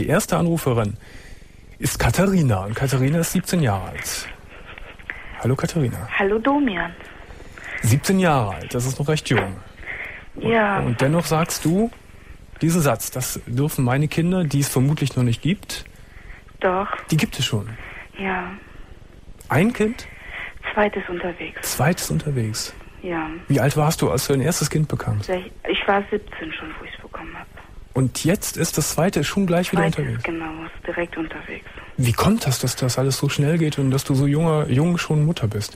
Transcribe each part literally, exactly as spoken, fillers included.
Die erste Anruferin ist Katharina und Katharina ist siebzehn Jahre alt. Hallo Katharina. Hallo Domian. siebzehn Jahre alt, das ist noch recht jung. Ja. Und, und dennoch sagst du diesen Satz, das dürfen meine Kinder, die es vermutlich noch nicht gibt. Doch. Die gibt es schon. Ja. Ein Kind? Zweites unterwegs. Zweites unterwegs. Ja. Wie alt warst du, als du dein erstes Kind bekamst? Ich war siebzehn schon, wo ich es bekommen habe. Und jetzt ist das zweite schon gleich wieder Zweites, unterwegs? Genau, ist direkt unterwegs. Wie kommt das, dass das alles so schnell geht und dass du so junger, jung schon Mutter bist?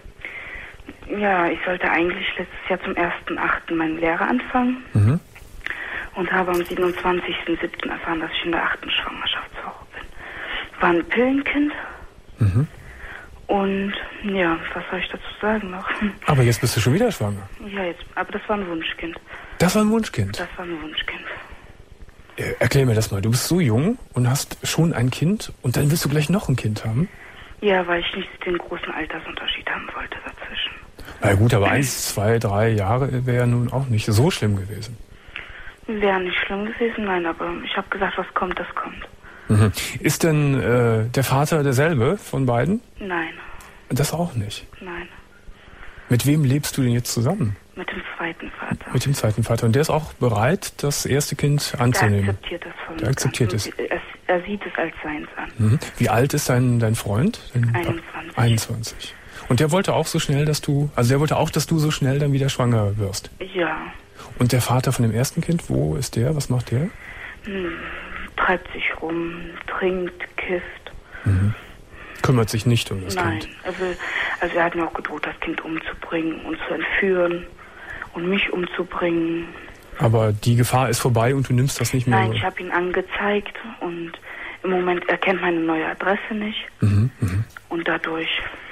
Ja, ich sollte eigentlich letztes Jahr zum ersten achten meine Lehre anfangen. Mhm. Und habe am siebenundzwanzigsten siebten erfahren, dass ich in der achten Schwangerschaftswoche bin. War ein Pillenkind. Mhm. Und ja, was soll ich dazu sagen noch? Aber jetzt bist du schon wieder schwanger. Ja, jetzt, aber das war ein Wunschkind. Das war ein Wunschkind? Das war ein Wunschkind. Äh, erklär mir das mal. Du bist so jung und hast schon ein Kind und dann willst du gleich noch ein Kind haben? Ja, weil ich nicht den großen Altersunterschied haben wollte dazwischen. Na gut, aber eins, zwei, drei Jahre wäre nun auch nicht so schlimm gewesen. Wäre nicht schlimm gewesen, nein, aber ich habe gesagt, was kommt, das kommt. Mhm. Ist denn äh, der Vater derselbe von beiden? Nein. Das auch nicht? Nein. Mit wem lebst du denn jetzt zusammen? Mit dem zweiten Vater. Mit dem zweiten Vater. Und der ist auch bereit, das erste Kind anzunehmen? Der akzeptiert das von Der akzeptiert es. Er, er sieht es als seins an. Mhm. Wie alt ist dein, dein Freund? Dein einundzwanzig. einundzwanzig. Und der wollte auch so schnell, dass du, also der wollte auch, dass du so schnell dann wieder schwanger wirst? Ja. Und der Vater von dem ersten Kind, wo ist der? Was macht der? Hm, treibt sich rum, trinkt, kifft. Mhm. Kümmert sich nicht um das Nein, Kind? Nein, also, also er hat mir auch gedroht, das Kind umzubringen und zu entführen und mich umzubringen. Aber die Gefahr ist vorbei und du nimmst das nicht mehr? Nein, ich habe ihn angezeigt und im Moment erkennt meine neue Adresse nicht. Mhm, mh. Und dadurch...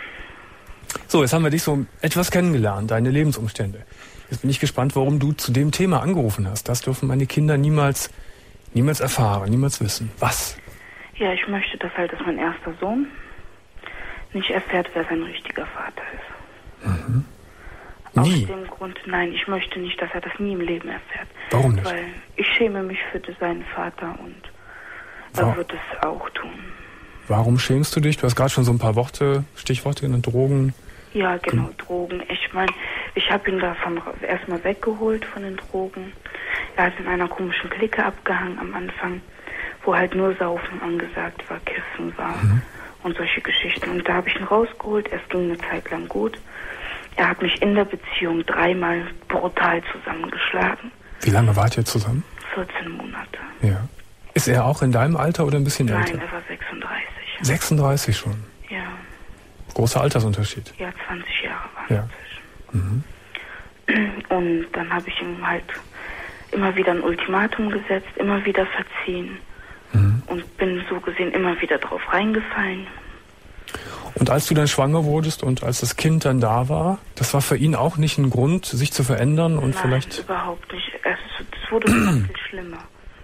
So, jetzt haben wir dich so etwas kennengelernt, deine Lebensumstände. Jetzt bin ich gespannt, warum du zu dem Thema angerufen hast. Das dürfen meine Kinder niemals, niemals erfahren, niemals wissen. Was? Ja, ich möchte, dass halt, dass mein erster Sohn nicht erfährt, wer sein richtiger Vater ist. Mhm. Nie? Aus dem Grund, nein, ich möchte nicht, dass er das nie im Leben erfährt. Warum nicht? Weil ich schäme mich für seinen Vater und er Wow. wird es auch tun. Warum schämst du dich? Du hast gerade schon so ein paar Worte, Stichworte genannt, Drogen. Ja, genau, Drogen. Ich meine, ich habe ihn davon erstmal weggeholt von den Drogen. Er hat in einer komischen Clique abgehangen am Anfang, wo halt nur Saufen angesagt war, Kiffen war mhm. und solche Geschichten. Und da habe ich ihn rausgeholt. Es ging eine Zeit lang gut. Er hat mich in der Beziehung dreimal brutal zusammengeschlagen. Wie lange wart ihr zusammen? vierzehn Monate. Ja. Ist er auch in deinem Alter oder ein bisschen Nein, älter? Nein, er war sechsunddreißig. sechsunddreißig schon? Ja. Großer Altersunterschied? Ja, zwanzig Jahre waren ja. dazwischen. Mhm. Und dann habe ich ihm halt immer wieder ein Ultimatum gesetzt, immer wieder verziehen. Mhm. Und bin so gesehen immer wieder drauf reingefallen. Und als du dann schwanger wurdest und als das Kind dann da war, das war für ihn auch nicht ein Grund, sich zu verändern und Nein, vielleicht... überhaupt nicht. Es, es wurde noch viel schlimmer.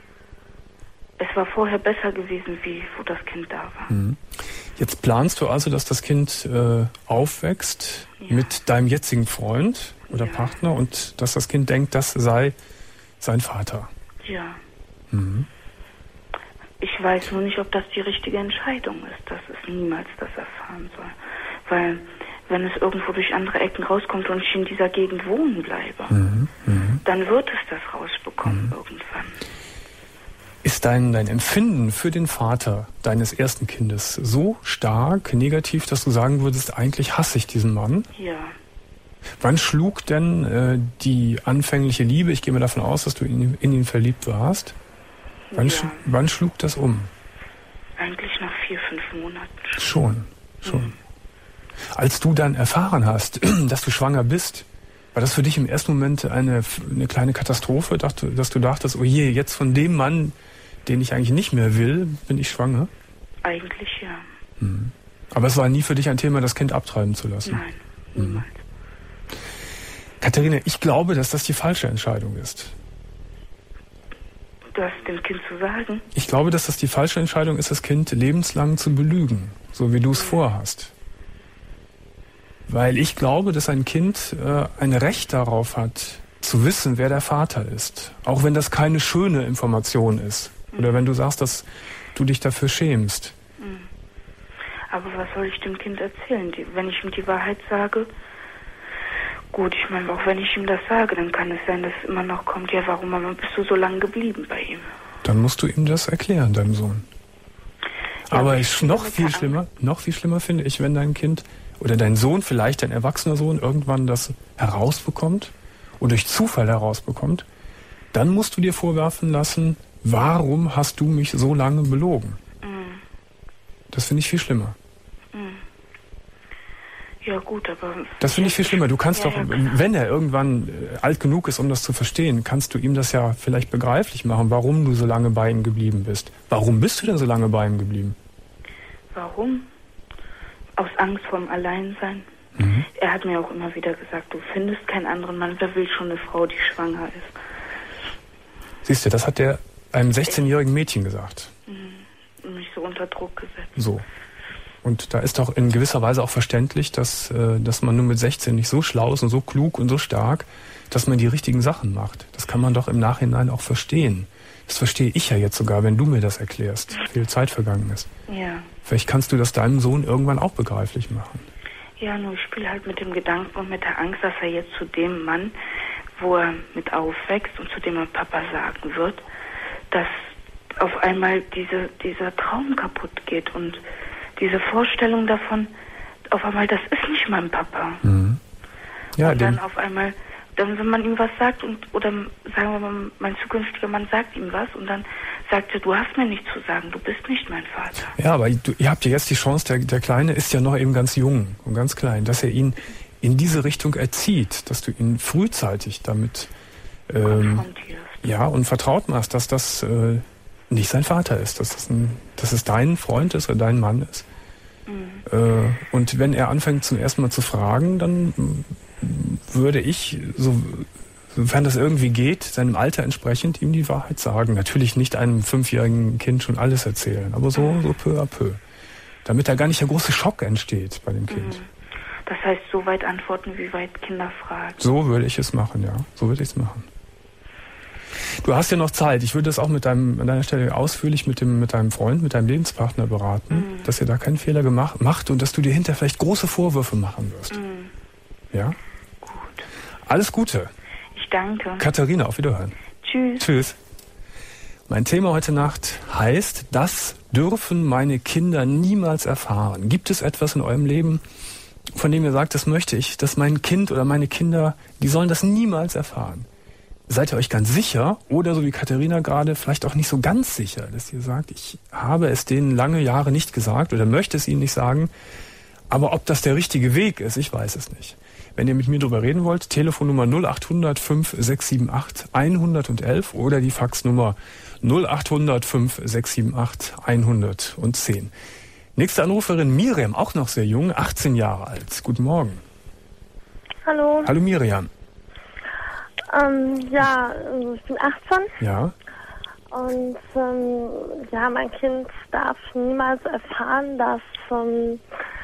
Es war vorher besser gewesen, wie wo das Kind da war. Mhm. Jetzt planst du also, dass das Kind äh, aufwächst ja. mit deinem jetzigen Freund oder ja. Partner und dass das Kind denkt, das sei sein Vater. Ja. Mhm. Ich weiß nur nicht, ob das die richtige Entscheidung ist, dass es niemals das erfahren soll. Weil, wenn es irgendwo durch andere Ecken rauskommt und ich in dieser Gegend wohnen bleibe, mhm. Mhm. dann wird es das rausbekommen mhm. irgendwann. Ist dein, dein Empfinden für den Vater deines ersten Kindes so stark negativ, dass du sagen würdest, eigentlich hasse ich diesen Mann? Ja. Wann schlug denn äh, die anfängliche Liebe, ich gehe mal davon aus, dass du in, in ihn verliebt warst, wann, ja. sch, wann schlug das um? Eigentlich nach vier, fünf Monaten. Schon, schon. Mhm. Als du dann erfahren hast, dass du schwanger bist, war das für dich im ersten Moment eine, eine kleine Katastrophe, dass du, dass du dachtest, oh je, jetzt von dem Mann, den ich eigentlich nicht mehr will, bin ich schwanger? Eigentlich ja. Mhm. Aber es war nie für dich ein Thema, das Kind abtreiben zu lassen? Nein, niemals. Mhm. Katharina, ich glaube, dass das die falsche Entscheidung ist. Das dem Kind zu sagen? Ich glaube, dass das die falsche Entscheidung ist, das Kind lebenslang zu belügen, so wie du es mhm. vorhast. Weil ich glaube, dass ein Kind äh, ein Recht darauf hat, zu wissen, wer der Vater ist. Auch wenn das keine schöne Information ist. Mhm. Oder wenn du sagst, dass du dich dafür schämst. Mhm. Aber was soll ich dem Kind erzählen? Die, wenn ich ihm die Wahrheit sage, gut, ich meine, auch wenn ich ihm das sage, dann kann es sein, dass es immer noch kommt, ja, warum Mama, bist du so lange geblieben bei ihm? Dann musst du ihm das erklären, deinem Sohn. Ja, aber ist noch viel schlimmer, noch viel schlimmer finde ich, wenn dein Kind oder dein Sohn, vielleicht dein erwachsener Sohn, irgendwann das herausbekommt und durch Zufall herausbekommt, dann musst du dir vorwerfen lassen, warum hast du mich so lange belogen? Mhm. Das finde ich viel schlimmer. Mhm. Ja gut, aber... Das finde ich viel schlimmer. Du kannst ja, doch, ja, wenn er irgendwann alt genug ist, um das zu verstehen, kannst du ihm das ja vielleicht begreiflich machen, warum du so lange bei ihm geblieben bist. Warum bist du denn so lange bei ihm geblieben? Warum? Aus Angst vorm Alleinsein. Mhm. Er hat mir auch immer wieder gesagt, du findest keinen anderen Mann, wer will schon eine Frau, die schwanger ist. Siehst du, das hat der einem sechzehnjährigen Mädchen gesagt. Mhm. Mich so unter Druck gesetzt. So. Und da ist doch in gewisser Weise auch verständlich, dass, äh, dass man nur mit sechzehn nicht so schlau ist und so klug und so stark, dass man die richtigen Sachen macht. Das kann man doch im Nachhinein auch verstehen. Das verstehe ich ja jetzt sogar, wenn du mir das erklärst. Viel Zeit vergangen ist. Ja. Vielleicht kannst du das deinem Sohn irgendwann auch begreiflich machen. Ja, nur ich spiele halt mit dem Gedanken und mit der Angst, dass er jetzt zu dem Mann, wo er mit aufwächst und zu dem er Papa sagen wird, dass auf einmal diese, dieser Traum kaputt geht und diese Vorstellung davon, auf einmal, das ist nicht mein Papa. Mhm. Ja, und dann auf einmal, dann wenn man ihm was sagt und oder sagen wir mal, mein zukünftiger Mann sagt ihm was und dann sagt er, du hast mir nichts zu sagen, du bist nicht mein Vater. Ja, aber du, ihr habt ja jetzt die Chance, der, der Kleine ist ja noch eben ganz jung und ganz klein, dass er ihn in diese Richtung erzieht, dass du ihn frühzeitig damit ähm, ja, und vertraut machst, dass das äh, nicht sein Vater ist, dass es, ein, dass es dein Freund ist oder dein Mann ist. Mhm. Äh, und wenn er anfängt zum ersten Mal zu fragen, dann würde ich, so, sofern das irgendwie geht, seinem Alter entsprechend ihm die Wahrheit sagen. Natürlich nicht einem fünfjährigen Kind schon alles erzählen, aber so, so peu à peu. Damit da gar nicht der große Schock entsteht bei dem Kind. Mhm. Das heißt, so weit antworten, wie weit Kinder fragen. So würde ich es machen, ja. So würde ich es machen. Du hast ja noch Zeit. Ich würde das auch mit deinem, an deiner Stelle ausführlich mit dem, mit deinem Freund, mit deinem Lebenspartner beraten, mhm. dass ihr da keinen Fehler gemacht macht und dass du dir hinterher vielleicht große Vorwürfe machen wirst. Mhm. Ja? Gut. Alles Gute. Ich danke. Katharina, auf Wiederhören. Tschüss. Tschüss. Mein Thema heute Nacht heißt, das dürfen meine Kinder niemals erfahren. Gibt es etwas in eurem Leben, von dem ihr sagt, das möchte ich, dass mein Kind oder meine Kinder, die sollen das niemals erfahren? Seid ihr euch ganz sicher oder so wie Katharina gerade vielleicht auch nicht so ganz sicher, dass ihr sagt, ich habe es denen lange Jahre nicht gesagt oder möchte es ihnen nicht sagen, aber ob das der richtige Weg ist, ich weiß es nicht. Wenn ihr mit mir drüber reden wollt, Telefonnummer null acht hundert fünf sechs sieben acht hundertelf oder die Faxnummer null acht hundert fünf sechs sieben acht hundertzehn. Nächste Anruferin Miriam, auch noch sehr jung, achtzehn Jahre alt. Guten Morgen. Hallo. Hallo Miriam. Ähm, ja, ich bin achtzehn. Ja. Und ähm, ja, mein Kind darf niemals erfahren, dass ähm,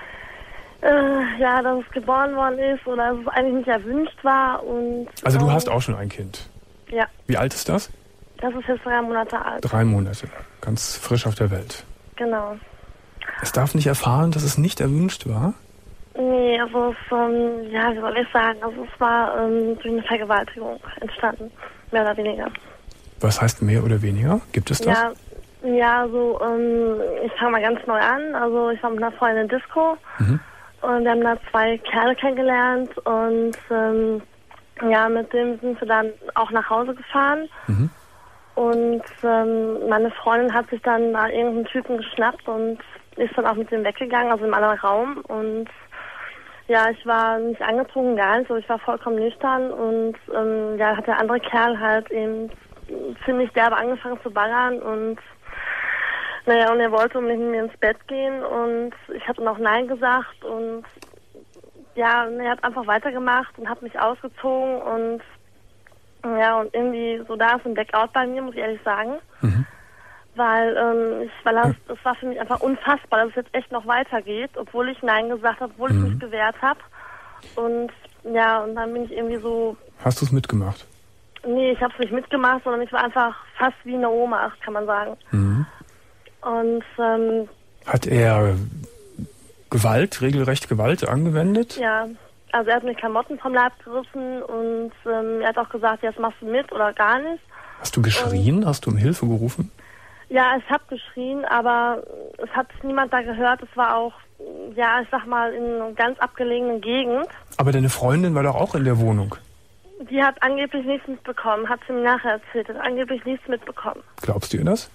äh, ja, dass es geboren worden ist oder dass es eigentlich nicht erwünscht war. Und also du ähm, hast auch schon ein Kind. Ja. Wie alt ist das? Das ist jetzt drei Monate alt. Drei Monate, ganz frisch auf der Welt. Genau. Es darf nicht erfahren, dass es nicht erwünscht war? Nee, also es, ähm, ja, wie soll ich sagen, also es war ähm, durch eine Vergewaltigung entstanden, mehr oder weniger. Was heißt mehr oder weniger? Gibt es das? Ja, ja, so, ähm, ich fange mal ganz neu an, also ich war mit einer Freundin in Disco mhm. und wir haben da zwei Kerle kennengelernt und ähm, ja, mit dem sind wir dann auch nach Hause gefahren. Mhm. Und ähm, meine Freundin hat sich dann da irgendeinen Typen geschnappt und ist dann auch mit dem weggegangen, also im anderen Raum. Und ja, ich war nicht angezogen, gar nicht, so ich war vollkommen nüchtern. Und ähm, ja, hat der andere Kerl halt eben ziemlich derbe angefangen zu ballern. Und naja, und er wollte unbedingt mit mir ins Bett gehen. Und ich habe dann auch Nein gesagt. Und ja, und er hat einfach weitergemacht und hat mich ausgezogen. Und ja, und irgendwie so da ist ein Blackout bei mir, muss ich ehrlich sagen. Mhm. Weil, ähm, ich, weil das, das war für mich einfach unfassbar, dass es jetzt echt noch weitergeht, obwohl ich Nein gesagt habe, obwohl mhm. ich mich gewehrt habe. Und ja, und dann bin ich irgendwie so... Hast du es mitgemacht? Nee, ich habe es nicht mitgemacht, sondern ich war einfach fast wie eine Oma, kann man sagen. Mhm. Und ähm, hat er Gewalt, regelrecht Gewalt angewendet? Ja, also er hat mir Klamotten vom Leib gerissen und ähm, er hat auch gesagt, jetzt machst du mit oder gar nicht. Hast du geschrien? Und, hast du um Hilfe gerufen? Ja, ich habe geschrien, aber es hat niemand da gehört. Es war auch, ja, ich sag mal, in einer ganz abgelegenen Gegend. Aber deine Freundin war doch auch in der Wohnung. Die hat angeblich nichts mitbekommen, hat sie mir nachher erzählt, hat angeblich nichts mitbekommen. Glaubst du ihr das?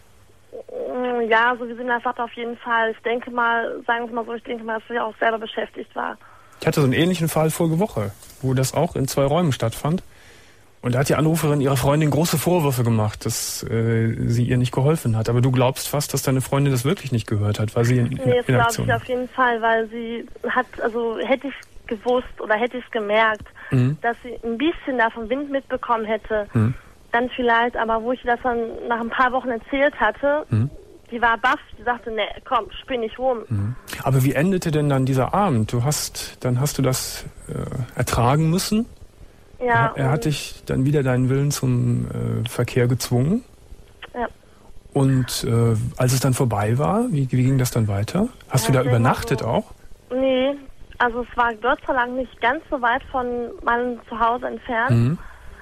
Ja, so wie sie mir das sagt, auf jeden Fall. Ich denke mal, sagen wir es mal so, ich denke mal, dass sie auch selber beschäftigt war. Ich hatte so einen ähnlichen Fall vorige Woche, wo das auch in zwei Räumen stattfand. Und da hat die Anruferin ihrer Freundin große Vorwürfe gemacht, dass äh, sie ihr nicht geholfen hat. Aber du glaubst fast, dass deine Freundin das wirklich nicht gehört hat, weil sie in, in, nee, das in Aktion glaube ich auf jeden Fall, weil sie hat, also hätte ich gewusst oder hätte ich es gemerkt, mhm. dass sie ein bisschen davon Wind mitbekommen hätte, mhm. dann vielleicht, aber wo ich das dann nach ein paar Wochen erzählt hatte, mhm. die war baff, die sagte, ne, komm, spinn nicht rum. Mhm. Aber wie endete denn dann dieser Abend? Du hast, dann hast du das äh, ertragen müssen? Ja. Er, er hat dich dann wieder deinen Willen zum äh, Verkehr gezwungen? Ja. Und äh, als es dann vorbei war, wie, wie ging das dann weiter? Hast ja, du da übernachtet so. auch? Nee. Also es war Gott sei Dank nicht ganz so weit von meinem Zuhause entfernt. Mhm.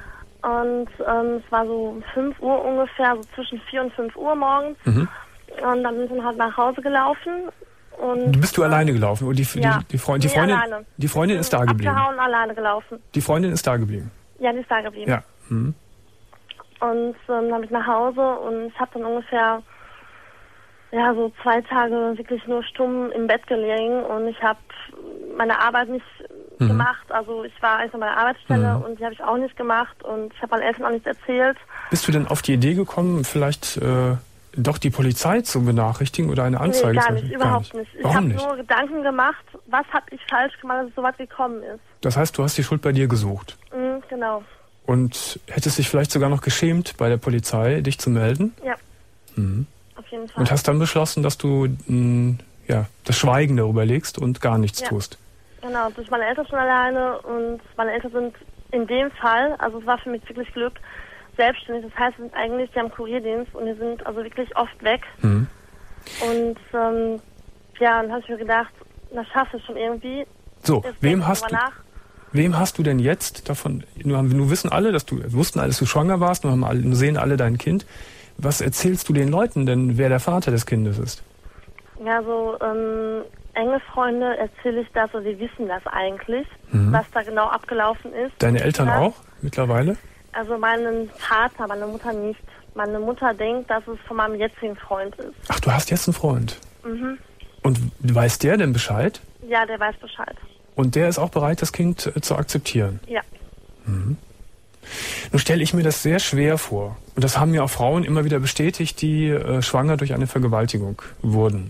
Und ähm, es war so um fünf Uhr ungefähr, so zwischen vier und fünf Uhr morgens. Mhm. Und dann sind wir halt nach Hause gelaufen. Und bist du äh, alleine gelaufen? Oder die, ja. die, die, Freund, die, nee, Freundin, alleine. die Freundin ist da geblieben? Abgehauen, alleine gelaufen. Die Freundin ist da geblieben? Ja, die ist da geblieben. Ja. Mhm. Und ähm, dann habe ich nach Hause und ich habe dann ungefähr ja, so zwei Tage wirklich nur stumm im Bett gelegen und ich habe meine Arbeit nicht mhm. gemacht. Also ich war eigentlich an meiner Arbeitsstelle mhm. und die habe ich auch nicht gemacht und ich habe meinen Eltern auch nichts erzählt. Bist du denn auf die Idee gekommen, vielleicht äh, doch die Polizei zu benachrichtigen oder eine Anzeige? Nee, gar nicht, überhaupt nicht. Ich habe nur Gedanken gemacht, was habe ich falsch gemacht, dass es so weit gekommen ist. Das heißt, du hast die Schuld bei dir gesucht? Mhm, genau. Und hättest dich vielleicht sogar noch geschämt, bei der Polizei dich zu melden? Ja. Mhm. Auf jeden Fall. Und hast dann beschlossen, dass du mh, ja, das Schweigen darüber legst und gar nichts ja. tust. Genau, durch meine Eltern schon alleine und meine Eltern sind in dem Fall, also es war für mich wirklich Glück, selbstständig. Das heißt, sie sind eigentlich, die haben Kurierdienst und die sind also wirklich oft weg. Mhm. Und ähm, ja, dann habe ich mir gedacht, das schaffst du schon irgendwie. So, wem hast du... Nach. Wem hast du denn jetzt davon, nur, nur wissen alle, dass du, wussten alle, dass du schwanger warst, nur, haben alle, nur sehen alle dein Kind. Was erzählst du den Leuten denn, wer der Vater des Kindes ist? Ja, so ähm, enge Freunde erzähle ich das, und die wissen das eigentlich, mhm. was da genau abgelaufen ist. Deine Eltern ja. auch mittlerweile? Also meinen Vater, meine Mutter nicht. Meine Mutter denkt, dass es von meinem jetzigen Freund ist. Ach, du hast jetzt einen Freund? Mhm. Und weiß der denn Bescheid? Ja, der weiß Bescheid. Und der ist auch bereit, das Kind äh, zu akzeptieren? Ja. Mhm. Nun stelle ich mir das sehr schwer vor. Und das haben mir auch Frauen immer wieder bestätigt, die äh, schwanger durch eine Vergewaltigung wurden.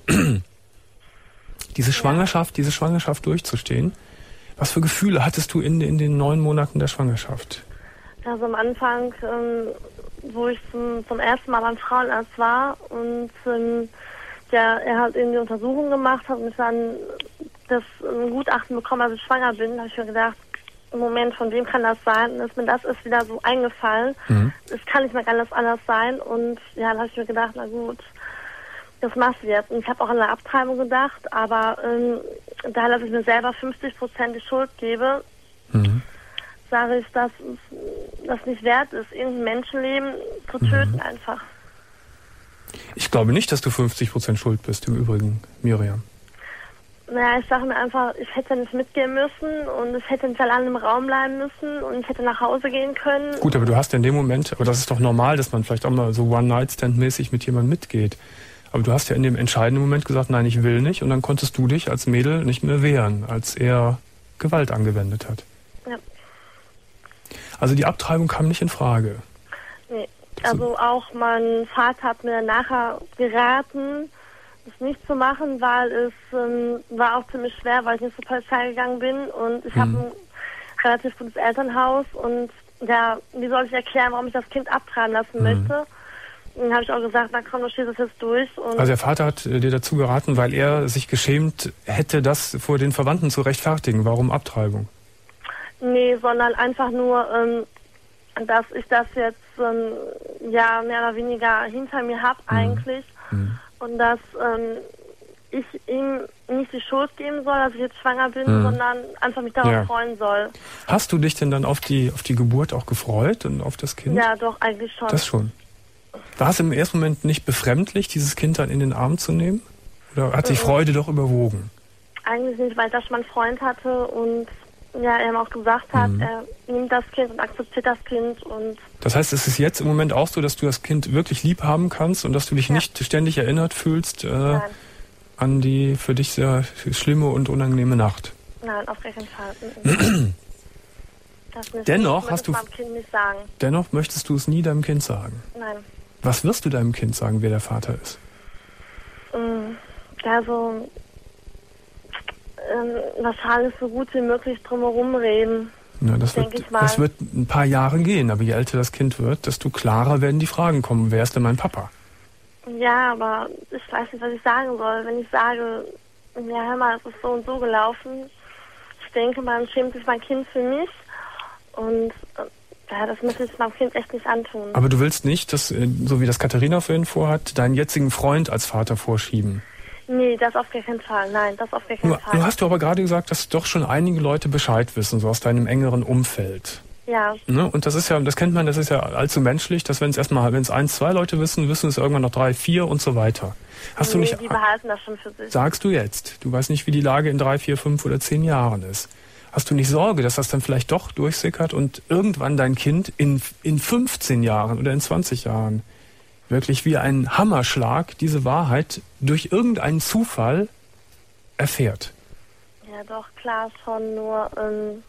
diese ja. Schwangerschaft, diese Schwangerschaft durchzustehen. Was für Gefühle hattest du in, in den neun Monaten der Schwangerschaft? Also am Anfang, ähm, wo ich zum, zum ersten Mal beim Frauenarzt war und ähm, ja, er hat eben die Untersuchung gemacht hat und ich dann das ein Gutachten bekommen, als ich schwanger bin, habe ich mir gedacht, im Moment, von wem kann das sein? Und ist mir das ist wieder so eingefallen. Mhm. Es kann nicht mehr ganz anders sein. Und ja, dann habe ich mir gedacht, na gut, das machst du jetzt. Und ich habe auch an eine Abtreibung gedacht, aber ähm, da, dass ich mir selber fünfzig Prozent die Schuld gebe, mhm. sage ich, dass das nicht wert ist, irgendein Menschenleben zu töten mhm. einfach. Ich glaube nicht, dass du fünfzig Prozent schuld bist, im Übrigen, Miriam. Naja, ich sage mir einfach, ich hätte nicht mitgehen müssen und ich hätte nicht allein im Raum bleiben müssen und ich hätte nach Hause gehen können. Gut, aber du hast ja in dem Moment, aber das ist doch normal, dass man vielleicht auch mal so One-Night-Stand-mäßig mit jemandem mitgeht. Aber du hast ja in dem entscheidenden Moment gesagt, nein, ich will nicht, und dann konntest du dich als Mädel nicht mehr wehren, als er Gewalt angewendet hat. Ja. Also die Abtreibung kam nicht in Frage. Nee, also auch mein Vater hat mir nachher geraten, es nicht zu machen, weil es ähm, war auch ziemlich schwer, weil ich nicht zur Polizei gegangen bin und ich mhm. habe ein relativ gutes Elternhaus und ja, wie soll ich erklären, warum ich das Kind abtreiben lassen mhm. möchte? Und dann habe ich auch gesagt, na komm, du stehst es jetzt durch. Und also der Vater hat äh, dir dazu geraten, weil er sich geschämt hätte, das vor den Verwandten zu rechtfertigen. Warum Abtreibung? Nee, sondern einfach nur, ähm, dass ich das jetzt ähm, ja mehr oder weniger hinter mir habe mhm. eigentlich mhm. und dass ähm, ich ihm nicht die Schuld geben soll, dass ich jetzt schwanger bin, mhm. sondern einfach mich darauf ja. freuen soll. Hast du dich denn dann auf die auf die Geburt auch gefreut und auf das Kind? Ja, doch, eigentlich schon. Das schon. War es im ersten Moment nicht befremdlich, dieses Kind dann in den Arm zu nehmen? Oder hat die mhm. Freude doch überwogen? Eigentlich nicht, weil ich da schon einen Freund hatte und ja, er ihm auch gesagt hat, mhm. er nimmt das Kind und akzeptiert das Kind. Und das heißt, es ist jetzt im Moment auch so, dass du das Kind wirklich lieb haben kannst und dass du dich ja. nicht ständig erinnert fühlst äh, an die für dich sehr schlimme und unangenehme Nacht? Nein, auf keinen Fall. Das nicht. Dennoch ich hast du meinem Kind nicht sagen. Dennoch möchtest du es nie deinem Kind sagen? Nein. Was wirst du deinem Kind sagen, wer der Vater ist? Ja, so ähm, wahrscheinlich so gut wie möglich drumherum reden. Ja, das, wird, ich mal. das wird ein paar Jahre gehen, aber je älter das Kind wird, desto klarer werden die Fragen kommen. Wer ist denn mein Papa? Ja, aber ich weiß nicht, was ich sagen soll. Wenn ich sage, ja, hör mal, es ist so und so gelaufen, ich denke, man schämt sich mein Kind für mich und ja, das muss ich meinem Kind echt nicht antun. Aber du willst nicht, dass, so wie das Katharina vorhin vorhat, deinen jetzigen Freund als Vater vorschieben? Nee, das auf gar keinen Fall. Nein, das auf gar keinen Nur, Fall. Du hast du aber gerade gesagt, dass doch schon einige Leute Bescheid wissen, so aus deinem engeren Umfeld. Ja. Ne? Und das ist ja, das kennt man, das ist ja allzu menschlich, dass wenn es erstmal, wenn es eins, zwei Leute wissen, wissen es irgendwann noch drei, vier und so weiter. Hast nee, du nicht? Die behalten das schon für sich. Sagst du jetzt? Du weißt nicht, wie die Lage in drei, vier, fünf oder zehn Jahren ist. Hast du nicht Sorge, dass das dann vielleicht doch durchsickert und irgendwann dein Kind in, in fünfzehn Jahren oder in zwanzig Jahren wirklich wie ein Hammerschlag diese Wahrheit durch irgendeinen Zufall erfährt? Ja, doch, klar schon, nur, ähm,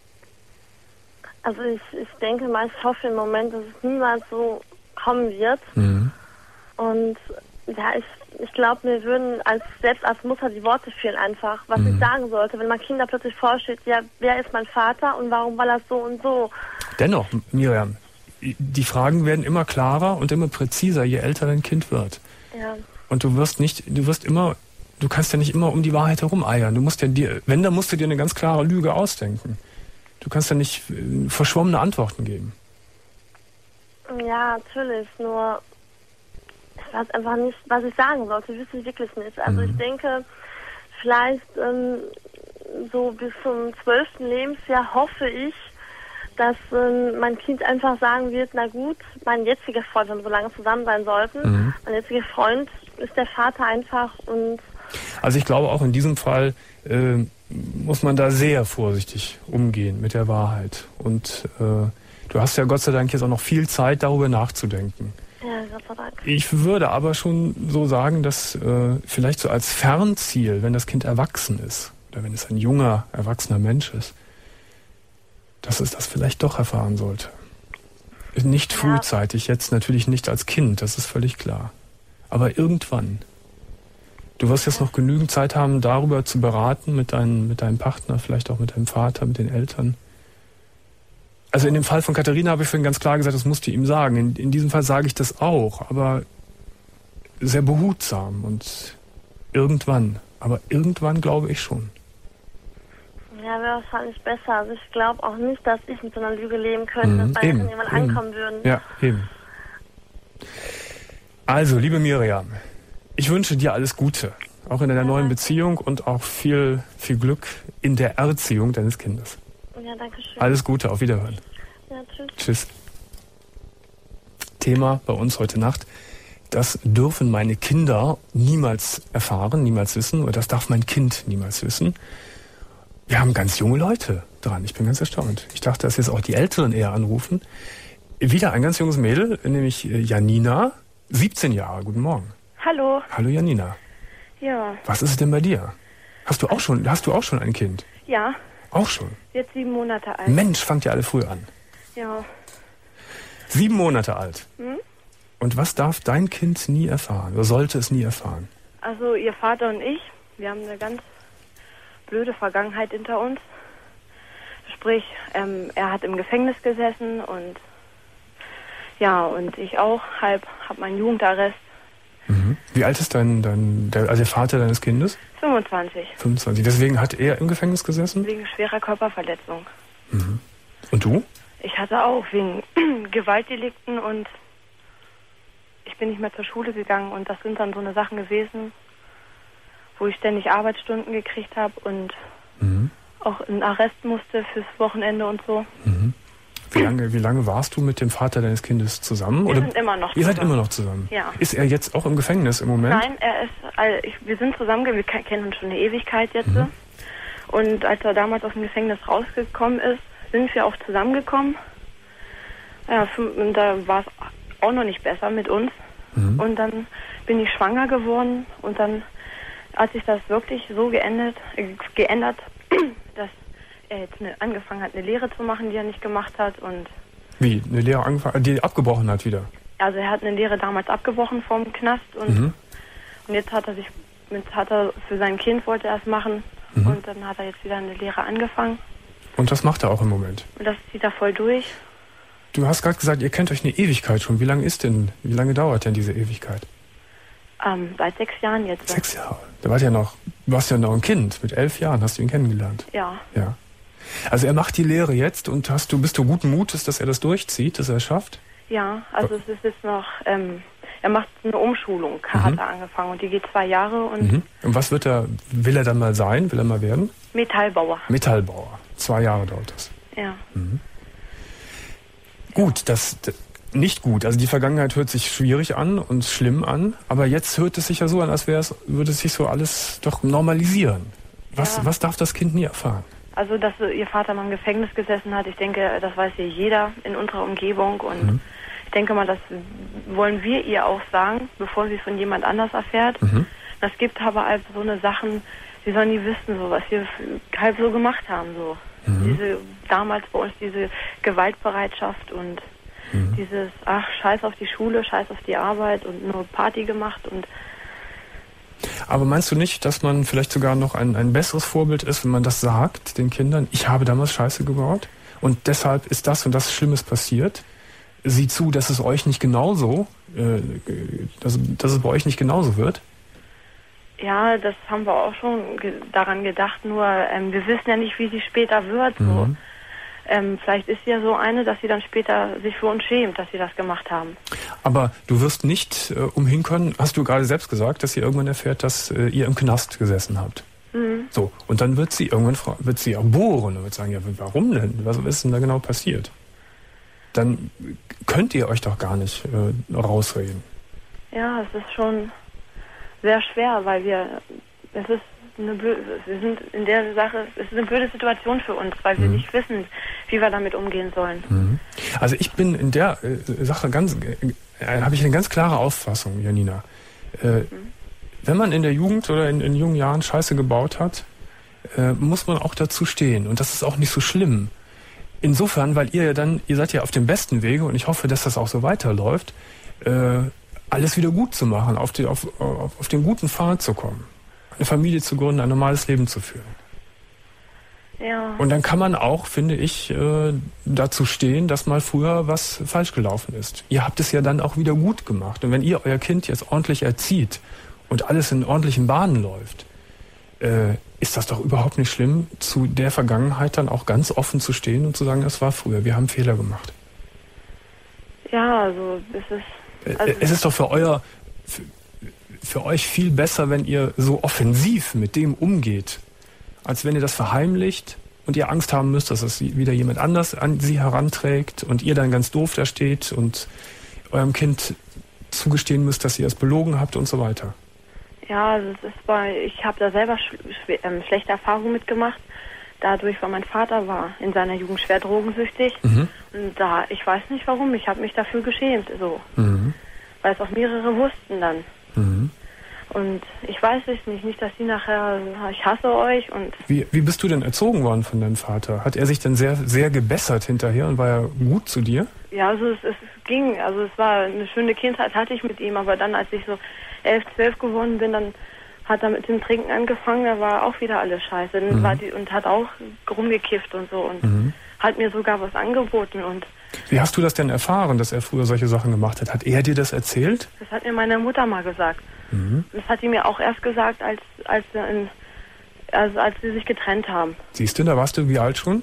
also ich, ich denke mal, ich hoffe im Moment, dass es niemals so kommen wird. Mhm. Und ja, ich, ich glaube, mir würden als selbst als Mutter die Worte fehlen einfach, was mhm. ich sagen sollte, wenn mein Kind da plötzlich vorsteht, ja, wer ist mein Vater und warum war das so und so? Dennoch, Miriam, die Fragen werden immer klarer und immer präziser, je älter dein Kind wird. Ja. Und du wirst nicht, du wirst immer, du kannst ja nicht immer um die Wahrheit herumeiern. Du musst ja dir, wenn, dann musst du dir eine ganz klare Lüge ausdenken. Du kannst ja nicht äh, verschwommene Antworten geben. Ja, natürlich, nur ich weiß einfach nicht, was ich sagen sollte, wüsste ich wirklich nicht. Also mhm. ich denke, vielleicht ähm, so bis zum zwölften Lebensjahr hoffe ich, dass ähm, mein Kind einfach sagen wird, na gut, mein jetziger Freund, wenn wir so lange zusammen sein sollten, mhm. mein jetziger Freund ist der Vater einfach und... Also ich glaube auch in diesem Fall äh, muss man da sehr vorsichtig umgehen mit der Wahrheit. Und äh, du hast ja Gott sei Dank jetzt auch noch viel Zeit, darüber nachzudenken. Ja, Gott sei Dank. Ich würde aber schon so sagen, dass äh, vielleicht so als Fernziel, wenn das Kind erwachsen ist, oder wenn es ein junger, erwachsener Mensch ist, dass es das vielleicht doch erfahren sollte. Nicht ja. frühzeitig, jetzt natürlich nicht als Kind, das ist völlig klar. Aber irgendwann. Du wirst jetzt noch genügend Zeit haben, darüber zu beraten mit, dein, mit deinem Partner, vielleicht auch mit deinem Vater, mit den Eltern. Also in dem Fall von Katharina habe ich vorhin ganz klar gesagt, das musst du ihm sagen. In, in diesem Fall sage ich das auch, aber sehr behutsam und irgendwann. Aber irgendwann glaube ich schon. Ja, wäre wahrscheinlich besser. Also ich glaube auch nicht, dass ich mit so einer Lüge leben könnte, mhm, dass eben, da jemand eben. ankommen würden. Ja, eben. Also, liebe Miriam, ich wünsche dir alles Gute, auch in deiner ja, neuen danke. Beziehung und auch viel, viel Glück in der Erziehung deines Kindes. Ja, danke schön. Alles Gute, auf Wiederhören. Ja, tschüss. Tschüss. Thema bei uns heute Nacht: Das dürfen meine Kinder niemals erfahren, niemals wissen, oder das darf mein Kind niemals wissen. Wir haben ganz junge Leute dran. Ich bin ganz erstaunt. Ich dachte, dass jetzt auch die Älteren eher anrufen. Wieder ein ganz junges Mädel, nämlich Janina, siebzehn Jahre. Guten Morgen. Hallo. Hallo Janina. Ja. Was ist es denn bei dir? Hast du auch schon, hast du auch schon ein Kind? Ja. Auch schon? Jetzt sieben Monate alt. Mensch, fangt ihr alle früh an. Ja. Sieben Monate alt. Hm? Und was darf dein Kind nie erfahren? Oder sollte es nie erfahren? Also ihr Vater und ich, wir haben eine ganz blöde Vergangenheit hinter uns. Sprich, ähm, er hat im Gefängnis gesessen und ja, und ich auch, halb, habe meinen Jugendarrest. Mhm. Wie alt ist dein, dein der, also der Vater deines Kindes? fünfundzwanzig. fünfundzwanzig. Deswegen hat er im Gefängnis gesessen? Wegen schwerer Körperverletzung. Mhm. Und du? Ich hatte auch wegen Gewaltdelikten und ich bin nicht mehr zur Schule gegangen und das sind dann so eine Sachen gewesen, wo ich ständig Arbeitsstunden gekriegt habe und mhm. auch in Arrest musste fürs Wochenende und so. Mhm. Wie lange, wie lange warst du mit dem Vater deines Kindes zusammen? Wir Oder? sind immer noch Ihr zusammen. seid immer noch zusammen? Ja. Ist er jetzt auch im Gefängnis im Moment? Nein, er ist, also ich, wir sind zusammen, wir kennen uns schon eine Ewigkeit jetzt. Mhm. Und als er damals aus dem Gefängnis rausgekommen ist, sind wir auch zusammengekommen. Ja, und da war es auch noch nicht besser mit uns. Mhm. Und dann bin ich schwanger geworden und dann hat sich das wirklich so geändert, äh, geändert, dass er jetzt eine, angefangen hat, eine Lehre zu machen, die er nicht gemacht hat. Und Wie? Eine Lehre angefangen, die abgebrochen hat wieder? Also er hat eine Lehre damals abgebrochen vom Knast und, mhm. und jetzt hat er sich mit hat er für sein Kind wollte er es machen mhm. und dann hat er jetzt wieder eine Lehre angefangen. Und das macht er auch im Moment? Und das zieht er voll durch. Du hast gerade gesagt, ihr kennt euch eine Ewigkeit schon. Wie lange ist denn, wie lange dauert denn diese Ewigkeit? Ähm, seit sechs Jahren jetzt. Sechs Jahre? Da warst ja noch, du warst ja noch ein Kind. Mit elf Jahren hast du ihn kennengelernt. Ja. Ja. Also er macht die Lehre jetzt und hast du, bist du guten Mutes, dass er das durchzieht, dass er es schafft? Ja, also es ist jetzt noch, ähm, er macht eine Umschulung, mhm. hat er angefangen und die geht zwei Jahre und... Mhm. Und was wird er, will er dann mal sein, will er mal werden? Metallbauer. Metallbauer. Zwei Jahre dauert das. Ja. Mhm. Gut, das, das nicht gut. Also die Vergangenheit hört sich schwierig an und schlimm an, aber jetzt hört es sich ja so an, als wäre es, würde es sich so alles doch normalisieren. Was, ja. was darf das Kind nie erfahren? Also, dass ihr Vater mal im Gefängnis gesessen hat, ich denke, das weiß ja jeder in unserer Umgebung und mhm. ich denke mal, das wollen wir ihr auch sagen, bevor sie es von jemand anders erfährt. Mhm. Das gibt aber halt so eine Sachen, sie sollen nie wissen, so was wir halb so gemacht haben, so. Mhm. Diese, damals bei uns diese Gewaltbereitschaft und mhm. dieses, ach, scheiß auf die Schule, scheiß auf die Arbeit und nur Party gemacht und aber meinst du nicht, dass man vielleicht sogar noch ein, ein besseres Vorbild ist, wenn man das sagt den Kindern, ich habe damals Scheiße gebaut und deshalb ist das und das Schlimmes passiert? Sieh zu, dass es euch nicht genauso, äh, dass, dass es bei euch nicht genauso wird? Ja, das haben wir auch schon ge- daran gedacht, nur ähm, wir wissen ja nicht, wie sie später wird. So. Mhm. Ähm, vielleicht ist sie ja so eine, dass sie dann später sich für uns schämt, dass sie das gemacht haben. Aber du wirst nicht äh, umhin können, hast du gerade selbst gesagt, dass sie irgendwann erfährt, dass äh, ihr im Knast gesessen habt. Mhm. So, und dann wird sie irgendwann fra- wird sie erbohren und wird sagen, ja, warum denn? Was ist denn da genau passiert? Dann könnt ihr euch doch gar nicht äh, rausreden. Ja, es ist schon sehr schwer, weil wir, es ist eine blöde, wir sind in der Sache, es ist eine blöde Situation für uns, weil wir mhm. nicht wissen, wie wir damit umgehen sollen. Mhm. Also ich bin in der äh, Sache ganz, äh, habe ich eine ganz klare Auffassung, Janina. Äh, mhm. Wenn man in der Jugend oder in, in jungen Jahren Scheiße gebaut hat, äh, muss man auch dazu stehen. Und das ist auch nicht so schlimm. Insofern, weil ihr ja dann, ihr seid ja auf dem besten Wege und ich hoffe, dass das auch so weiterläuft, äh, alles wieder gut zu machen, auf, die, auf, auf, auf den guten Pfad zu kommen. Eine Familie zu gründen, ein normales Leben zu führen. Ja. Und dann kann man auch, finde ich, äh, dazu stehen, dass mal früher was falsch gelaufen ist. Ihr habt es ja dann auch wieder gut gemacht. Und wenn ihr euer Kind jetzt ordentlich erzieht und alles in ordentlichen Bahnen läuft, äh, ist das doch überhaupt nicht schlimm, zu der Vergangenheit dann auch ganz offen zu stehen und zu sagen, das war früher, wir haben Fehler gemacht. Ja, also es ist... Also es ist doch für euer... Für, für euch viel besser, wenn ihr so offensiv mit dem umgeht, als wenn ihr das verheimlicht und ihr Angst haben müsst, dass es wieder jemand anders an sie heranträgt und ihr dann ganz doof da steht und eurem Kind zugestehen müsst, dass ihr es belogen habt und so weiter. Ja, also es ist bei, ich habe da selber sch sch ähm, schlechte Erfahrungen mitgemacht. Dadurch, weil mein Vater war in seiner Jugend schwer drogensüchtig. Mhm. Und da, ich weiß nicht warum, ich habe mich dafür geschämt, so. Mhm. Weil es auch mehrere wussten dann. Mhm. Und ich weiß es nicht, nicht, dass sie nachher, ich hasse euch und... Wie, wie bist du denn erzogen worden von deinem Vater? Hat er sich denn sehr, sehr gebessert hinterher und war er gut zu dir? Ja, also es, es ging, also es war eine schöne Kindheit hatte ich mit ihm, aber dann, als ich so elf, zwölf geworden bin, dann hat er mit dem Trinken angefangen, da war auch wieder alles scheiße. Mhm. War die, und hat auch rumgekifft und so und mhm. hat mir sogar was angeboten und... Wie hast du das denn erfahren, dass er früher solche Sachen gemacht hat? Hat er dir das erzählt? Das hat mir meine Mutter mal gesagt. Mhm. Das hat sie mir auch erst gesagt, als als, in, also als sie sich getrennt haben. Siehst du, da warst du wie alt schon?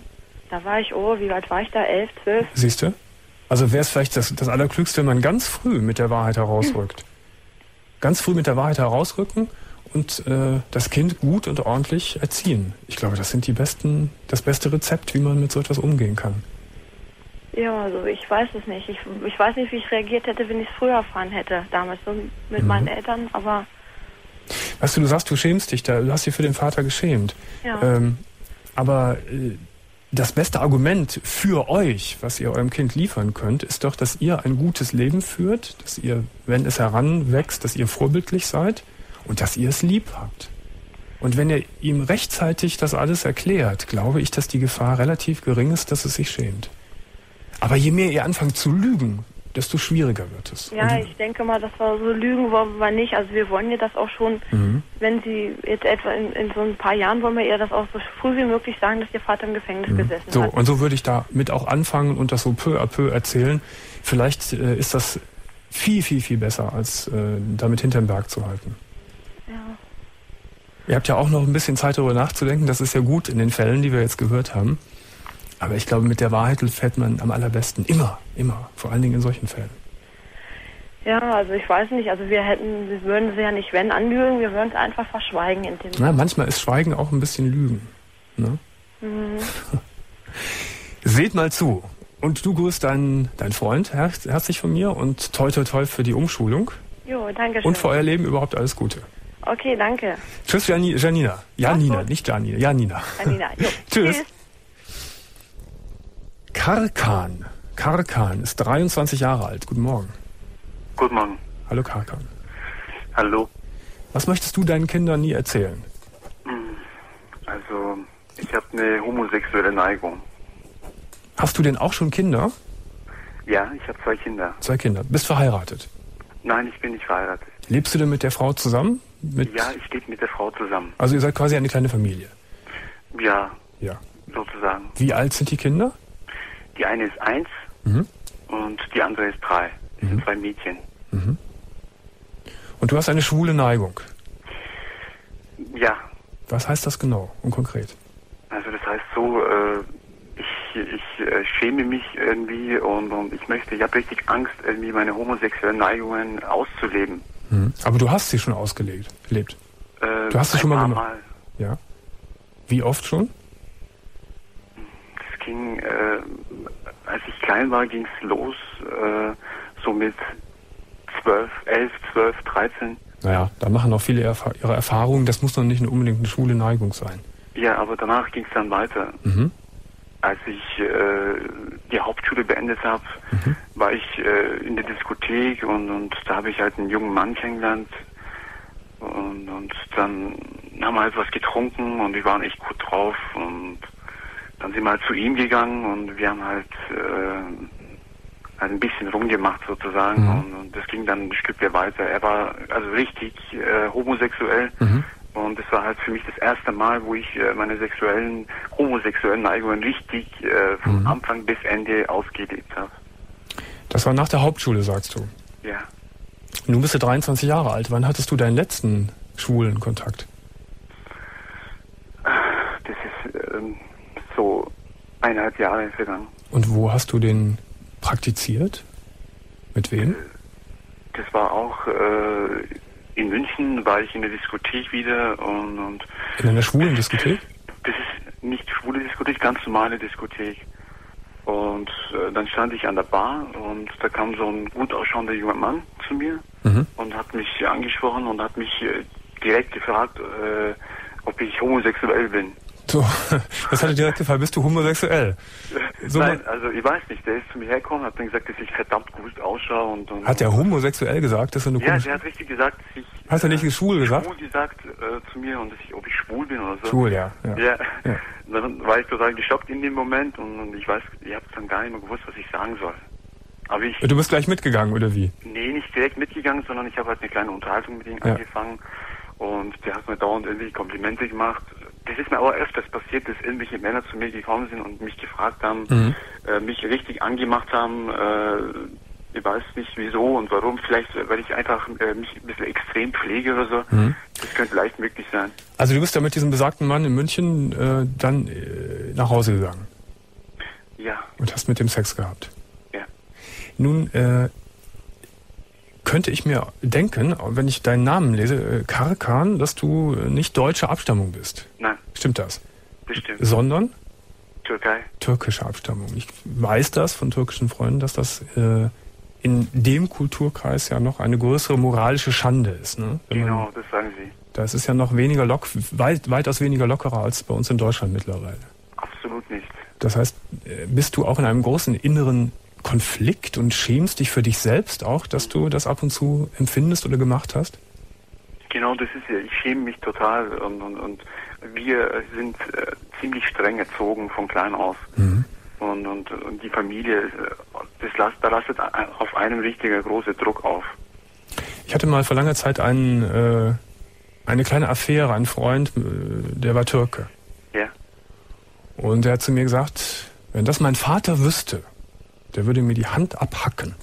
Da war ich, oh, wie alt war ich da? Elf, zwölf? Siehst du? Also wäre es vielleicht das, das Allerklügste, wenn man ganz früh mit der Wahrheit herausrückt. Mhm. Ganz früh mit der Wahrheit herausrücken und äh, das Kind gut und ordentlich erziehen. Ich glaube, das sind die besten, das beste Rezept, wie man mit so etwas umgehen kann. Ja, also ich weiß es nicht. Ich, ich weiß nicht, wie ich reagiert hätte, wenn ich es früher erfahren hätte, damals so mit mhm. meinen Eltern, aber... Weißt du, du sagst, du schämst dich da, du hast dich für den Vater geschämt. Ja. Ähm, aber äh, das beste Argument für euch, was ihr eurem Kind liefern könnt, ist doch, dass ihr ein gutes Leben führt, dass ihr, wenn es heranwächst, dass ihr vorbildlich seid und dass ihr es lieb habt. Und wenn ihr ihm rechtzeitig das alles erklärt, glaube ich, dass die Gefahr relativ gering ist, dass es sich schämt. Aber je mehr ihr anfangt zu lügen, desto schwieriger wird es. Ja, und ich denke mal, dass wir so lügen wollen wir nicht. Also wir wollen ihr das auch schon, mhm. wenn sie jetzt etwa in, in so ein paar Jahren, wollen wir ihr das auch so früh wie möglich sagen, dass ihr Vater im Gefängnis mhm. gesessen so, hat. Und so würde ich damit auch anfangen und das so peu à peu erzählen. Vielleicht äh, ist das viel, viel, viel besser, als äh, damit hinterm Berg zu halten. Ja. Ihr habt ja auch noch ein bisschen Zeit, darüber nachzudenken. Das ist ja gut in den Fällen, die wir jetzt gehört haben. Aber ich glaube, mit der Wahrheit fährt man am allerbesten. Immer, immer. Vor allen Dingen in solchen Fällen. Ja, also ich weiß nicht. Also wir hätten, wir würden sie ja nicht wenn anlügen, wir würden es einfach verschweigen. In dem Na, manchmal ist Schweigen auch ein bisschen Lügen. Ne? Mhm. Seht mal zu. Und du grüßt deinen, deinen Freund her herzlich von mir und toi toi toi für die Umschulung. Jo, danke schön. Und für euer Leben überhaupt alles Gute. Okay, danke. Tschüss, Janina. Janina, Janina nicht Janina. Janina. Janina, jo. Tschüss. Tschüss. Karkan. Karkan ist dreiundzwanzig Jahre alt. Guten Morgen. Guten Morgen. Hallo Karkan. Hallo. Was möchtest du deinen Kindern nie erzählen? Also, ich habe eine homosexuelle Neigung. Hast du denn auch schon Kinder? Ja, ich habe zwei Kinder. Zwei Kinder. Bist verheiratet? Nein, ich bin nicht verheiratet. Lebst du denn mit der Frau zusammen? Mit ja, ich lebe mit der Frau zusammen. Also ihr seid quasi eine kleine Familie? Ja, ja. sozusagen. Wie alt sind die Kinder? Die eine ist eins mhm. und die andere ist drei. Das mhm. sind zwei Mädchen. Mhm. Und du hast eine schwule Neigung? Ja. Was heißt das genau und konkret? Also das heißt so, äh, ich, ich äh, schäme mich irgendwie und, und ich möchte, ich habe richtig Angst, irgendwie meine homosexuellen Neigungen auszuleben. Mhm. Aber du hast sie schon ausgelebt, gelebt. Äh, du hast sie schon mal gemacht? Mal. Ja. Wie oft schon? Das ging, äh, als ich klein war, ging es los, äh, so mit zwölf, elf, zwölf, dreizehn. Naja, da machen auch viele Erf ihre Erfahrungen. Das muss noch nicht unbedingt eine schwule Neigung sein. Ja, aber danach ging es dann weiter. Mhm. Als ich äh, die Hauptschule beendet habe, mhm. war ich äh, in der Diskothek und, und da habe ich halt einen jungen Mann kennengelernt. Und, und dann haben wir halt was getrunken und wir waren echt gut drauf. Und dann sind wir halt zu ihm gegangen und wir haben halt, äh, halt ein bisschen rumgemacht sozusagen. Mhm. Und, und das ging dann ein Stück weiter. Er war also richtig äh, homosexuell. Mhm. Und es war halt für mich das erste Mal, wo ich äh, meine sexuellen, homosexuellen Neigungen richtig äh, vom mhm. Anfang bis Ende ausgelebt habe. Das war nach der Hauptschule, sagst du? Ja. Nun bist du dreiundzwanzig Jahre alt. Wann hattest du deinen letzten schwulen Kontakt? Das ist ähm, so eineinhalb Jahre vergangen. Und wo hast du den praktiziert? Mit wem? Das war auch... Äh, In München war ich in der Diskothek wieder und, und... In einer schwulen Diskothek? Das ist nicht schwule Diskothek, ganz normale Diskothek. Und äh, dann stand ich an der Bar und da kam so ein gut ausschauender junger Mann zu mir mhm. und hat mich angesprochen und hat mich äh, direkt gefragt, äh, ob ich homosexuell bin. So, das hat er direkt gefallen. Bist du homosexuell? So Nein, also ich weiß nicht. Der ist zu mir hergekommen, hat dann gesagt, dass ich verdammt gut ausschaue. Und, und hat er homosexuell gesagt? Das ist eine ja, der hat richtig gesagt, dass ich... Hast du nicht äh, schwul gesagt? Schwul gesagt äh, zu mir und dass ich, ob ich schwul bin oder so. Schwul, ja. Ja. ja. ja. Dann war ich total geschockt in dem Moment und, und ich weiß, ich habe dann gar nicht mehr gewusst, was ich sagen soll. Aber ich... Du bist gleich mitgegangen, oder wie? Nee, nicht direkt mitgegangen, sondern ich habe halt eine kleine Unterhaltung mit ihm ja. angefangen und der hat mir dauernd irgendwie Komplimente gemacht. Das ist mir aber öfters passiert, dass irgendwelche Männer zu mir gekommen sind und mich gefragt haben, mhm. äh, mich richtig angemacht haben. Äh, ich weiß nicht wieso und warum. Vielleicht, weil ich einfach äh, mich ein bisschen extrem pflege oder so. Mhm. Das könnte leicht möglich sein. Also du bist ja mit diesem besagten Mann in München äh, dann äh, nach Hause gegangen? Und hast mit dem Sex gehabt? Ja. Nun, äh, könnte ich mir denken, wenn ich deinen Namen lese, äh, Karkan, dass du nicht deutscher Abstammung bist. Nein. Stimmt das? Bestimmt. Sondern? Türkei. Türkische Abstammung. Ich weiß das von türkischen Freunden, dass das äh, in dem Kulturkreis ja noch eine größere moralische Schande ist. Ne? Wenn Genau, man, das sagen Sie. Da ist es ja noch weniger lock, weit, weitaus weniger lockerer als bei uns in Deutschland mittlerweile. Absolut nicht. Das heißt, bist du auch in einem großen inneren Konflikt und schämst dich für dich selbst auch, dass du das ab und zu empfindest oder gemacht hast? Genau, das ist ja, ich schäme mich total und, und, und wir sind äh, ziemlich streng erzogen von klein auf. Mhm. Und, und, und die Familie, das lasst, da lastet auf einem richtiger großer Druck auf. Ich hatte mal vor langer Zeit einen, äh, eine kleine Affäre, einen Freund, der war Türke. Ja. Und der hat zu mir gesagt, wenn das mein Vater wüsste, der würde mir die Hand abhacken.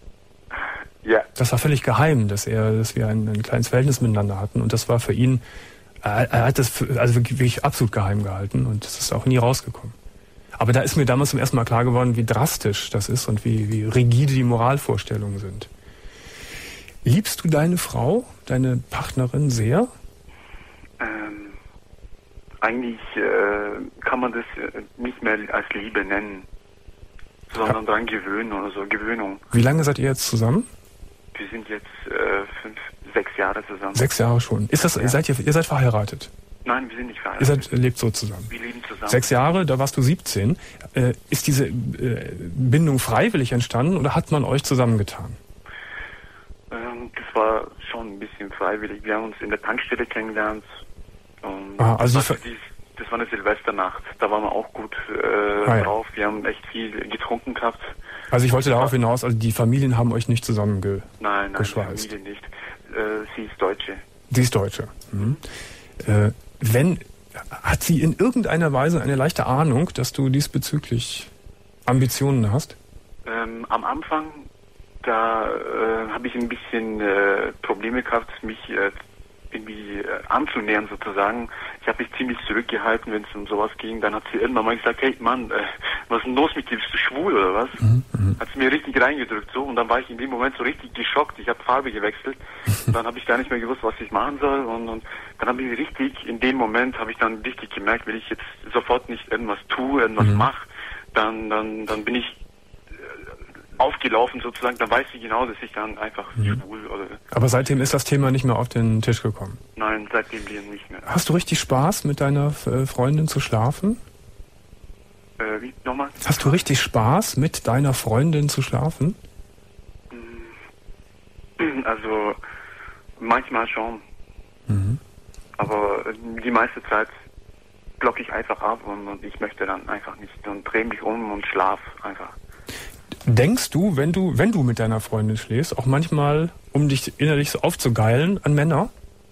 Ja. Das war völlig geheim, dass er, dass wir ein, ein kleines Verhältnis miteinander hatten. Und das war für ihn, er, er hat das für, also wirklich absolut geheim gehalten und das ist auch nie rausgekommen. Aber da ist mir damals zum ersten Mal klar geworden, wie drastisch das ist und wie, wie rigide die Moralvorstellungen sind. Liebst du deine Frau, deine Partnerin sehr? Ähm, eigentlich äh, kann man das nicht mehr als Liebe nennen, sondern ja. Dran gewöhnen oder so, Gewöhnung. Wie lange seid ihr jetzt zusammen? Wir sind jetzt äh, fünf, sechs Jahre zusammen. Sechs Jahre schon. Ist das, ja. seid ihr, ihr seid verheiratet? Nein, wir sind nicht verheiratet. Ihr seid, lebt so zusammen? Wir leben zusammen. Sechs Jahre, da warst du siebzehn. Äh, ist diese äh, Bindung freiwillig entstanden oder hat man euch zusammengetan? Ähm, das war schon ein bisschen freiwillig. Wir haben uns in der Tankstelle kennengelernt. Und ah, also das, war die, das war eine Silvesternacht. Da waren wir auch gut äh, ah, ja. drauf. Wir haben echt viel getrunken gehabt. Also ich wollte darauf hinaus, also die Familien haben euch nicht zusammengeschweißt. Nein, nein, die Familie nicht. Äh, sie ist Deutsche. Sie ist Deutsche. Mhm. Äh, wenn, hat sie in irgendeiner Weise eine leichte Ahnung, dass du diesbezüglich Ambitionen hast? Ähm, am Anfang, da äh, habe ich ein bisschen äh, Probleme gehabt, mich äh, irgendwie äh, anzunähern sozusagen. Ich habe mich ziemlich zurückgehalten, wenn es um sowas ging. Dann hat sie irgendwann mal gesagt, hey Mann, äh, was ist denn los mit dir? Bist du schwul oder was? Mhm, hat sie mir richtig reingedrückt so und dann war ich in dem Moment so richtig geschockt. Ich habe Farbe gewechselt. Dann habe ich gar nicht mehr gewusst, was ich machen soll und, und dann habe ich richtig, in dem Moment habe ich dann richtig gemerkt, wenn ich jetzt sofort nicht irgendwas tue, irgendwas mhm. mache, dann, dann, dann bin ich aufgelaufen sozusagen, dann weiß sie genau, dass ich dann einfach mhm. schwul oder... Aber seitdem ist das Thema nicht mehr auf den Tisch gekommen? Nein, seitdem wir nicht mehr. Hast du richtig Spaß, mit deiner äh, Freundin zu schlafen? Äh, wie? Nochmal? Hast du richtig Spaß, mit deiner Freundin zu schlafen? Also, manchmal schon. Mhm. Aber die meiste Zeit blocke ich einfach ab und, und ich möchte dann einfach nicht und drehe mich um und schlaf einfach. Denkst du, wenn du, wenn du mit deiner Freundin schläfst, auch manchmal, um dich innerlich so aufzugeilen, an Männer?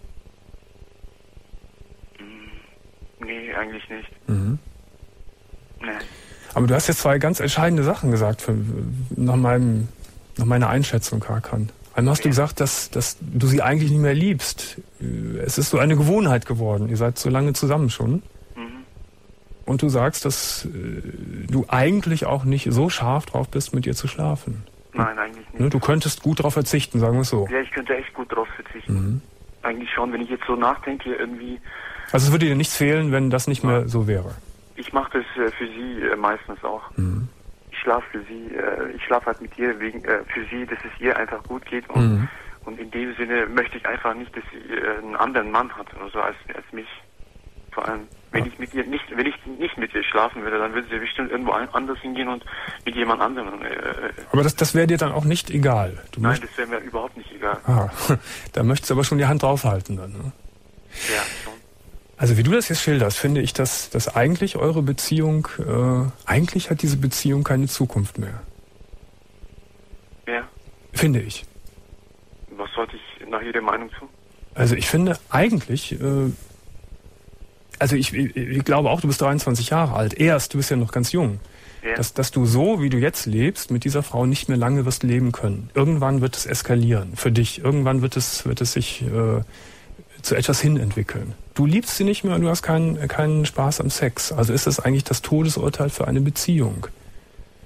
Nee, eigentlich nicht. Mhm. Nee. Aber du hast jetzt zwei ganz entscheidende Sachen gesagt, für, nach, meinem, nach meiner Einschätzung, Karkan. Einmal hast ja. du gesagt, dass, dass du sie eigentlich nicht mehr liebst. Es ist so eine Gewohnheit geworden. Ihr seid so lange zusammen schon. Und du sagst, dass äh, du eigentlich auch nicht so scharf drauf bist, mit ihr zu schlafen. Nein, eigentlich nicht. Ne, du könntest gut drauf verzichten, sagen wir es so. Ja, ich könnte echt gut drauf verzichten. Mhm. Eigentlich schon, wenn ich jetzt so nachdenke, irgendwie... Also es würde dir nichts fehlen, wenn das nicht mehr so wäre? Ich mache das äh, für sie äh, meistens auch. Mhm. Ich schlafe für sie, äh, ich schlafe halt mit ihr wegen äh, für sie, dass es ihr einfach gut geht. Und, mhm. und in dem Sinne möchte ich einfach nicht, dass sie äh, einen anderen Mann hat oder so als, als mich. Vor allem, wenn ich mit ihr nicht, wenn ich nicht mit ihr schlafen würde, dann würde sie bestimmt irgendwo anders hingehen und mit jemand anderem. Äh, aber das, das wäre dir dann auch nicht egal? Du nein, möcht- das wäre mir überhaupt nicht egal. Ah, da möchtest du aber schon die Hand draufhalten dann, ne? Ja, schon. Also wie du das jetzt schilderst, finde ich, dass, dass eigentlich eure Beziehung, äh, eigentlich hat diese Beziehung keine Zukunft mehr. Ja. Finde ich. Was sollte ich nach jeder Meinung tun? Also ich finde eigentlich... Äh, Also ich, ich, ich glaube auch, du bist dreiundzwanzig Jahre alt. Erst, du bist ja noch ganz jung. Ja. Dass, dass du so, wie du jetzt lebst, mit dieser Frau nicht mehr lange wirst leben können. Irgendwann wird es eskalieren für dich. Irgendwann wird es, wird es sich äh, zu etwas hin entwickeln. Du liebst sie nicht mehr und du hast keinen, keinen Spaß am Sex. Also ist das eigentlich das Todesurteil für eine Beziehung.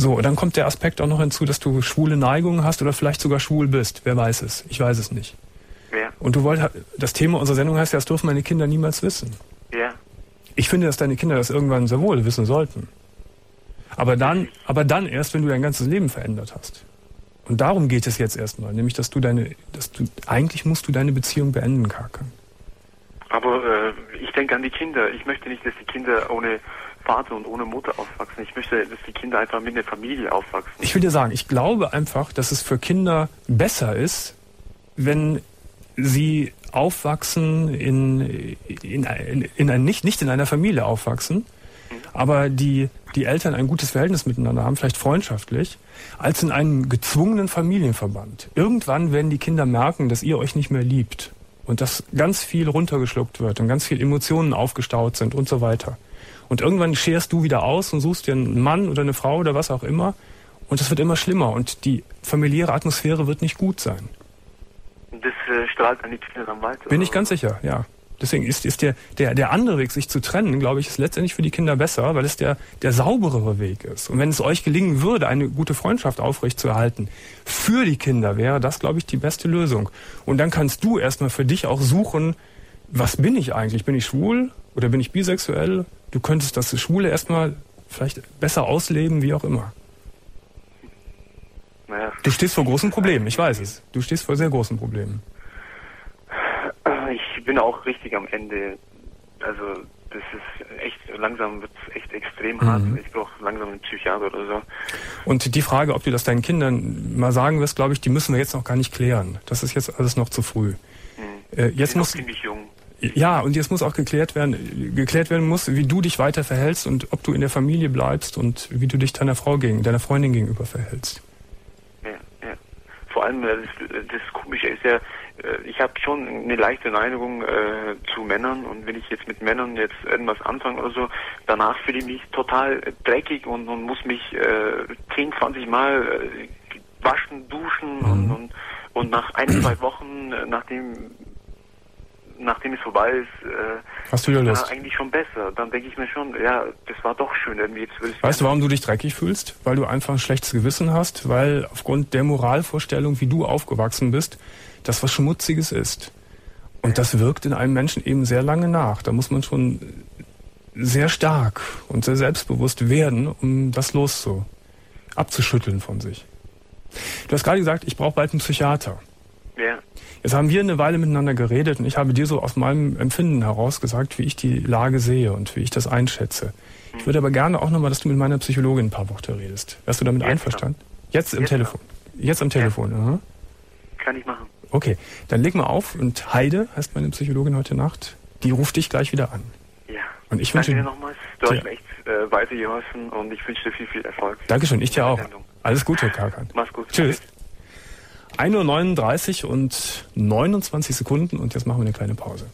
So, dann kommt der Aspekt auch noch hinzu, dass du schwule Neigungen hast oder vielleicht sogar schwul bist. Wer weiß es? Ich weiß es nicht. Ja. Und du wolltest, das Thema unserer Sendung heißt ja, das dürfen meine Kinder niemals wissen. Ja. Ich finde, dass deine Kinder das irgendwann sehr wohl wissen sollten. Aber dann, aber dann erst, wenn du dein ganzes Leben verändert hast. Und darum geht es jetzt erstmal, nämlich, dass du deine, dass du, eigentlich musst du deine Beziehung beenden, Kakan. Aber äh, ich denke an die Kinder. Ich möchte nicht, dass die Kinder ohne Vater und ohne Mutter aufwachsen. Ich möchte, dass die Kinder einfach mit einer Familie aufwachsen. Ich will dir sagen, ich glaube einfach, dass es für Kinder besser ist, wenn sie aufwachsen in, in, in, in ein, nicht, nicht in einer Familie aufwachsen, mhm. aber die, die Eltern ein gutes Verhältnis miteinander haben, vielleicht freundschaftlich, als in einem gezwungenen Familienverband. Irgendwann werden die Kinder merken, dass ihr euch nicht mehr liebt und dass ganz viel runtergeschluckt wird und ganz viel Emotionen aufgestaut sind und so weiter. Und irgendwann scherst du wieder aus und suchst dir einen Mann oder eine Frau oder was auch immer und es wird immer schlimmer und die familiäre Atmosphäre wird nicht gut sein. Das äh, strahlt an die Kinder dann weiter. Bin ich ganz sicher, ja. Deswegen ist, ist der, der, der andere Weg, sich zu trennen, glaube ich, ist letztendlich für die Kinder besser, weil es der, der sauberere Weg ist. Und wenn es euch gelingen würde, eine gute Freundschaft aufrechtzuerhalten, für die Kinder wäre das, glaube ich, die beste Lösung. Und dann kannst du erstmal für dich auch suchen, was bin ich eigentlich? Bin ich schwul oder bin ich bisexuell? Du könntest das Schwule erstmal vielleicht besser ausleben, wie auch immer. Naja. Du stehst vor großen Problemen, ich weiß es. Du stehst vor sehr großen Problemen. Ich bin auch richtig am Ende. Also das ist echt, langsam wird es echt extrem hart. Mhm. Ich brauche langsam einen Psychiater oder so. Und die Frage, ob du das deinen Kindern mal sagen wirst, glaube ich, die müssen wir jetzt noch gar nicht klären. Das ist jetzt alles noch zu früh. Mhm. Äh, jetzt ich bin muss, auch ziemlich jung. Ja, und jetzt muss auch geklärt werden, geklärt werden muss, wie du dich weiter verhältst und ob du in der Familie bleibst und wie du dich deiner Frau gegen, deiner Freundin gegenüber verhältst. Ja, ja. Vor allem, das, das Komische ist ja, ich habe schon eine leichte Neigung äh, zu Männern und wenn ich jetzt mit Männern jetzt irgendwas anfange oder so, danach fühle ich mich total dreckig und, und muss mich äh, zehn, zwanzig Mal äh, waschen, duschen mhm. und, und, und nach ein, zwei Wochen, nachdem nachdem es vorbei ist, äh, hast du wieder Lust? Ja, eigentlich schon besser. Dann denke ich mir schon, ja, das war doch schön irgendwie. Jetzt will ich weißt du, warum du dich dreckig fühlst? Weil du einfach ein schlechtes Gewissen hast, weil aufgrund der Moralvorstellung, wie du aufgewachsen bist, das was Schmutziges ist. Und das wirkt in einem Menschen eben sehr lange nach. Da muss man schon sehr stark und sehr selbstbewusst werden, um das loszu abzuschütteln von sich. Du hast gerade gesagt, ich brauche bald einen Psychiater. Ja. Jetzt haben wir eine Weile miteinander geredet und ich habe dir so aus meinem Empfinden heraus gesagt, wie ich die Lage sehe und wie ich das einschätze. Hm. Ich würde aber gerne auch nochmal, dass du mit meiner Psychologin ein paar Worte redest. Wärst du damit Jetzt einverstanden? Dann. Jetzt im Jetzt Telefon. Dann. Jetzt am Telefon. Ja. Aha. Kann ich machen. Okay, dann leg mal auf und Heide heißt meine Psychologin heute Nacht. Die ruft dich gleich wieder an. Ja. Und ich Danke wünsche dir nochmals. Du hast mir echt äh, weitergeholfen und ich wünsche dir viel, viel Erfolg. Dankeschön, ich dir auch. Alles Gute, Kakan. Mach's gut. Tschüss. ein Uhr neununddreißig und neunundzwanzig Sekunden und jetzt machen wir eine kleine Pause.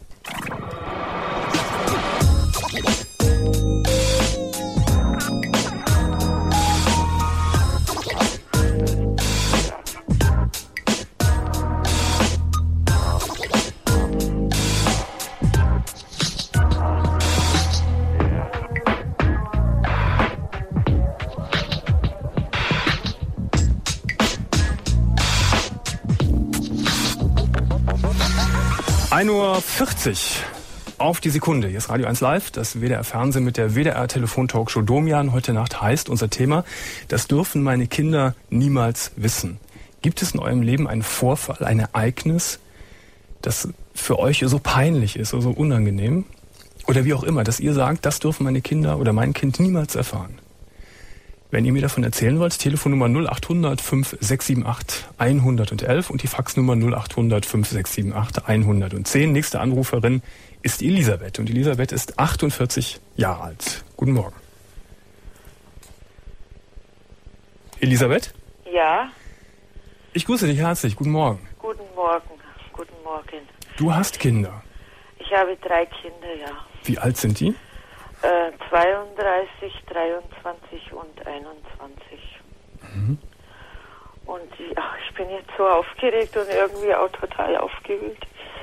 ein Uhr vierzig auf die Sekunde. Hier ist Radio eins Live, das W D R Fernsehen mit der W D R Telefon-Talkshow Domian. Heute Nacht heißt unser Thema, das dürfen meine Kinder niemals wissen. Gibt es in eurem Leben einen Vorfall, ein Ereignis, das für euch so peinlich ist oder so unangenehm? Oder wie auch immer, dass ihr sagt, das dürfen meine Kinder oder mein Kind niemals erfahren? Wenn ihr mir davon erzählen wollt, Telefonnummer null acht hundert fünf sechs sieben acht hundertelf und die Faxnummer null acht hundert fünf sechs sieben acht hundertzehn. Nächste Anruferin ist Elisabeth und Elisabeth ist achtundvierzig Jahre alt. Guten Morgen. Elisabeth? Ja? Ich grüße dich herzlich. Guten Morgen. Guten Morgen. Guten Morgen. Du hast Kinder? Ich habe drei Kinder, ja. Wie alt sind die? Äh, zweiunddreißig, dreiundzwanzig und einundzwanzig. Mhm. Und ja, ich bin jetzt so aufgeregt und irgendwie auch total aufgewühlt.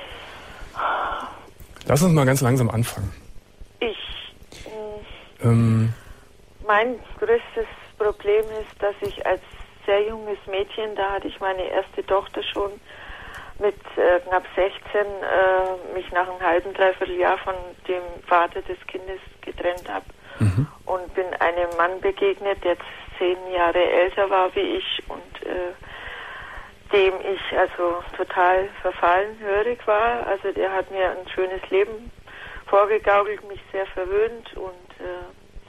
Lass uns mal ganz langsam anfangen. Ich, ähm, mein größtes Problem ist, dass ich als sehr junges Mädchen, da hatte ich meine erste Tochter schon, mit äh, knapp sechzehn äh, mich nach einem halben, dreiviertel Jahr von dem Vater des Kindes getrennt habe. Mhm. Und bin einem Mann begegnet, der zehn Jahre älter war wie ich und äh, dem ich also total verfallen, hörig war. Also der hat mir ein schönes Leben vorgegaukelt, mich sehr verwöhnt und äh,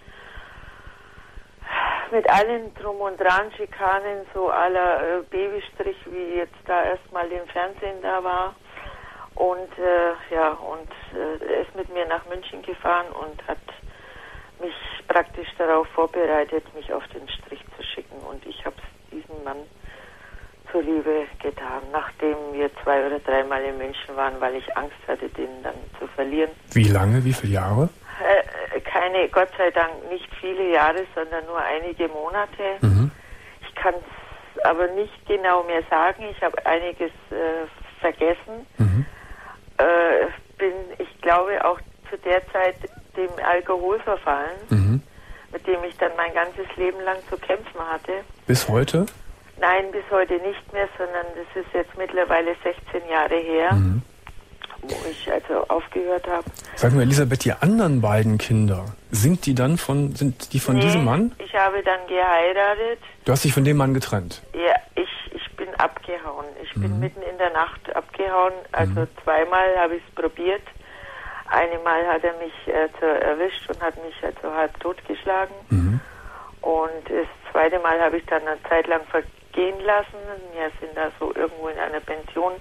mit allen Drum und Dran, Schikanen, so aller äh, Babystrich, wie jetzt da erstmal im Fernsehen da war. Und äh, ja, und äh, er ist mit mir nach München gefahren und hat mich praktisch darauf vorbereitet, mich auf den Strich zu schicken. Und ich habe es diesem Mann zur Liebe getan, nachdem wir zwei oder dreimal in München waren, weil ich Angst hatte, den dann zu verlieren. Wie lange, wie viele Jahre? Äh, keine, Gott sei Dank nicht viele Jahre, sondern nur einige Monate. Mhm. Ich kann es aber nicht genau mehr sagen. Ich habe einiges äh, vergessen. Mhm. Äh, bin, ich glaube, auch zu der Zeit dem Alkohol verfallen, mhm. mit dem ich dann mein ganzes Leben lang zu kämpfen hatte. Bis heute? Nein, bis heute nicht mehr, sondern das ist jetzt mittlerweile sechzehn Jahre her, mhm. wo ich also aufgehört habe. Sag mal, Elisabeth, die anderen beiden Kinder, sind die dann von, sind die von nee, diesem Mann? Ich habe dann geheiratet. Du hast dich von dem Mann getrennt? Ja, ich, ich bin abgehauen. Ich mhm. bin mitten in der Nacht abgehauen. Also mhm. zweimal habe ich es probiert. Einmal hat er mich äh, so erwischt und hat mich also halb totgeschlagen. Mhm. Und das zweite Mal habe ich dann eine Zeit lang vergehen lassen. Wir sind da so irgendwo in einer Pension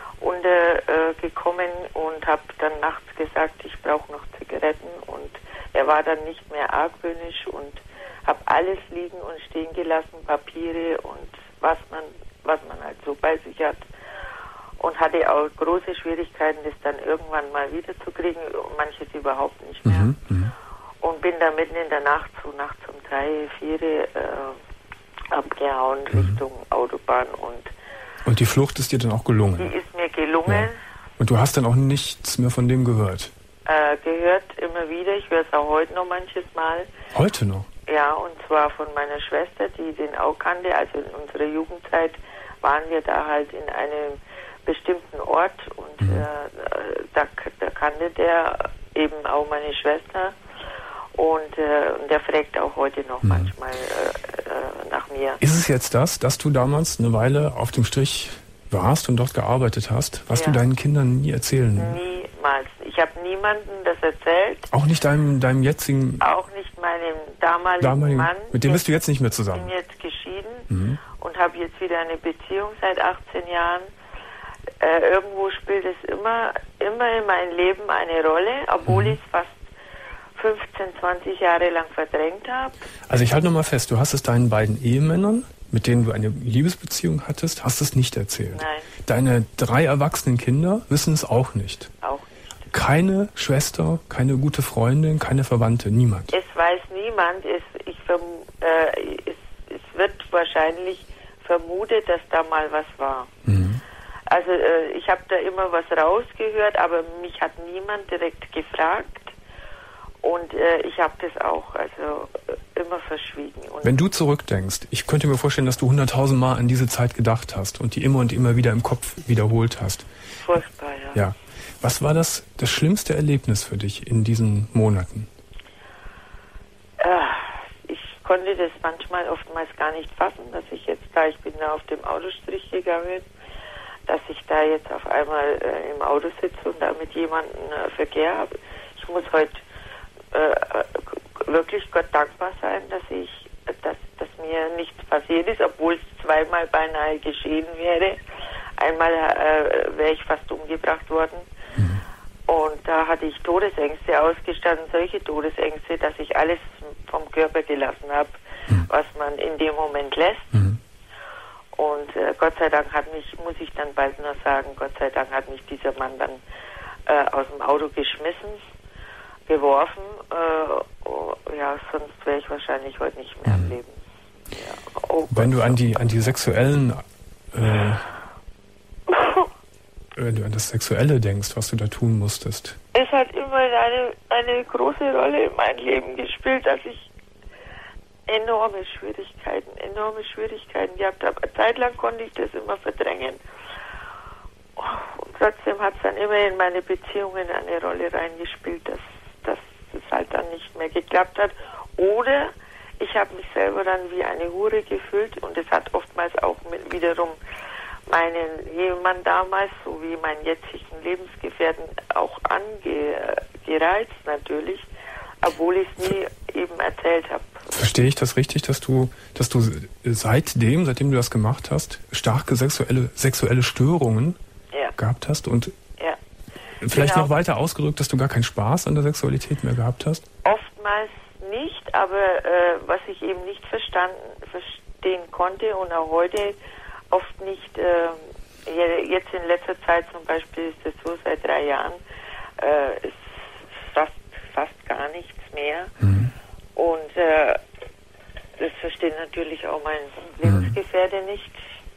untergekommen äh, und habe dann nachts gesagt, ich brauche noch Zigaretten. Und er war dann nicht mehr argwöhnisch und habe alles liegen und stehen gelassen, Papiere und was man, was man halt so bei sich hat. Und hatte auch große Schwierigkeiten, das dann irgendwann mal wiederzukriegen, manches überhaupt nicht mehr. Mhm, mh. Und bin da mitten in der Nacht, so nachts um drei, vier, äh, abgehauen mhm. Richtung Autobahn. Und und die Flucht ist dir dann auch gelungen? Die ist mir gelungen. Ja. Und du hast dann auch nichts mehr von dem gehört? Äh, gehört immer wieder, ich höre es auch heute noch manches Mal. Heute noch? Ja, und zwar von meiner Schwester, die den auch kannte. Also in unserer Jugendzeit waren wir da halt in einem bestimmten Ort und mhm. äh, da, da kannte der eben auch meine Schwester und, äh, und der fragt auch heute noch mhm. manchmal äh, äh, nach mir. Ist es jetzt das, dass du damals eine Weile auf dem Strich warst und dort gearbeitet hast, was ja. du deinen Kindern nie erzählen? Niemals. Ich habe niemandem das erzählt. Auch nicht deinem, deinem jetzigen... Auch nicht meinem damaligen, damaligen Mann. Mit dem bist du jetzt nicht mehr zusammen? Ich bin jetzt geschieden mhm. und habe jetzt wieder eine Beziehung seit achtzehn Jahren. Äh, irgendwo spielt es immer, immer in meinem Leben eine Rolle, obwohl mhm. ich es fast fünfzehn, zwanzig Jahre lang verdrängt habe. Also ich halte nochmal fest, du hast es deinen beiden Ehemännern, mit denen du eine Liebesbeziehung hattest, hast es nicht erzählt. Nein. Deine drei erwachsenen Kinder wissen es auch nicht. Auch nicht. Keine Schwester, keine gute Freundin, keine Verwandte, niemand. Es weiß niemand. Es, ich verm, äh, es, es wird wahrscheinlich vermutet, dass da mal was war. Mhm. Also äh, ich habe da immer was rausgehört, aber mich hat niemand direkt gefragt und äh, ich habe das auch also äh, immer verschwiegen. Und wenn du zurückdenkst, ich könnte mir vorstellen, dass du hunderttausend Mal an diese Zeit gedacht hast und die immer und immer wieder im Kopf wiederholt hast. Furchtbar, ja. Ja. Was war das, das schlimmste Erlebnis für dich in diesen Monaten? Äh, ich konnte das manchmal oftmals gar nicht fassen, dass ich jetzt da, ich bin da auf dem Autostrich gegangen, dass ich da jetzt auf einmal äh, im Auto sitze und da mit jemandem äh, Verkehr habe. Ich muss heute äh, wirklich Gott dankbar sein, dass ich, dass, dass mir nichts passiert ist, obwohl es zweimal beinahe geschehen wäre. Einmal äh, wäre ich fast umgebracht worden. Mhm. Und da hatte ich Todesängste ausgestanden, solche Todesängste, dass ich alles vom Körper gelassen habe, mhm. was man in dem Moment lässt. Mhm. Und äh, Gott sei Dank hat mich, muss ich dann bald noch sagen, Gott sei Dank hat mich dieser Mann dann äh, aus dem Auto geschmissen, geworfen. Äh, oh, ja, sonst wäre ich wahrscheinlich heute nicht mehr mhm. am Leben. Ja. Oh, wenn Gott, du an die an die sexuellen, äh, wenn du an das Sexuelle denkst, was du da tun musstest. Es hat immer eine, eine große Rolle in meinem Leben gespielt, dass ich enorme Schwierigkeiten, enorme Schwierigkeiten gehabt habe. Eine Zeit lang konnte ich das immer verdrängen. Und trotzdem hat es dann immer in meine Beziehungen eine Rolle reingespielt, dass, dass es halt dann nicht mehr geklappt hat. Oder ich habe mich selber dann wie eine Hure gefühlt und es hat oftmals auch mit wiederum meinen Ehemann damals, so wie meinen jetzigen Lebensgefährten, auch angereizt natürlich, obwohl ich es nie eben erzählt habe. Verstehe ich das richtig, dass du, dass du seitdem, seitdem du das gemacht hast, starke sexuelle, sexuelle Störungen ja. gehabt hast und ja. vielleicht genau. noch weiter ausgedrückt, dass du gar keinen Spaß an der Sexualität mehr gehabt hast? Oftmals nicht, aber äh, was ich eben nicht verstanden, verstehen konnte und auch heute oft nicht, äh, jetzt in letzter Zeit zum Beispiel ist es so, seit drei Jahren äh, ist fast, fast gar nichts mehr. Mhm. Und äh, das versteht natürlich auch mein Lebensgefährte mhm. nicht.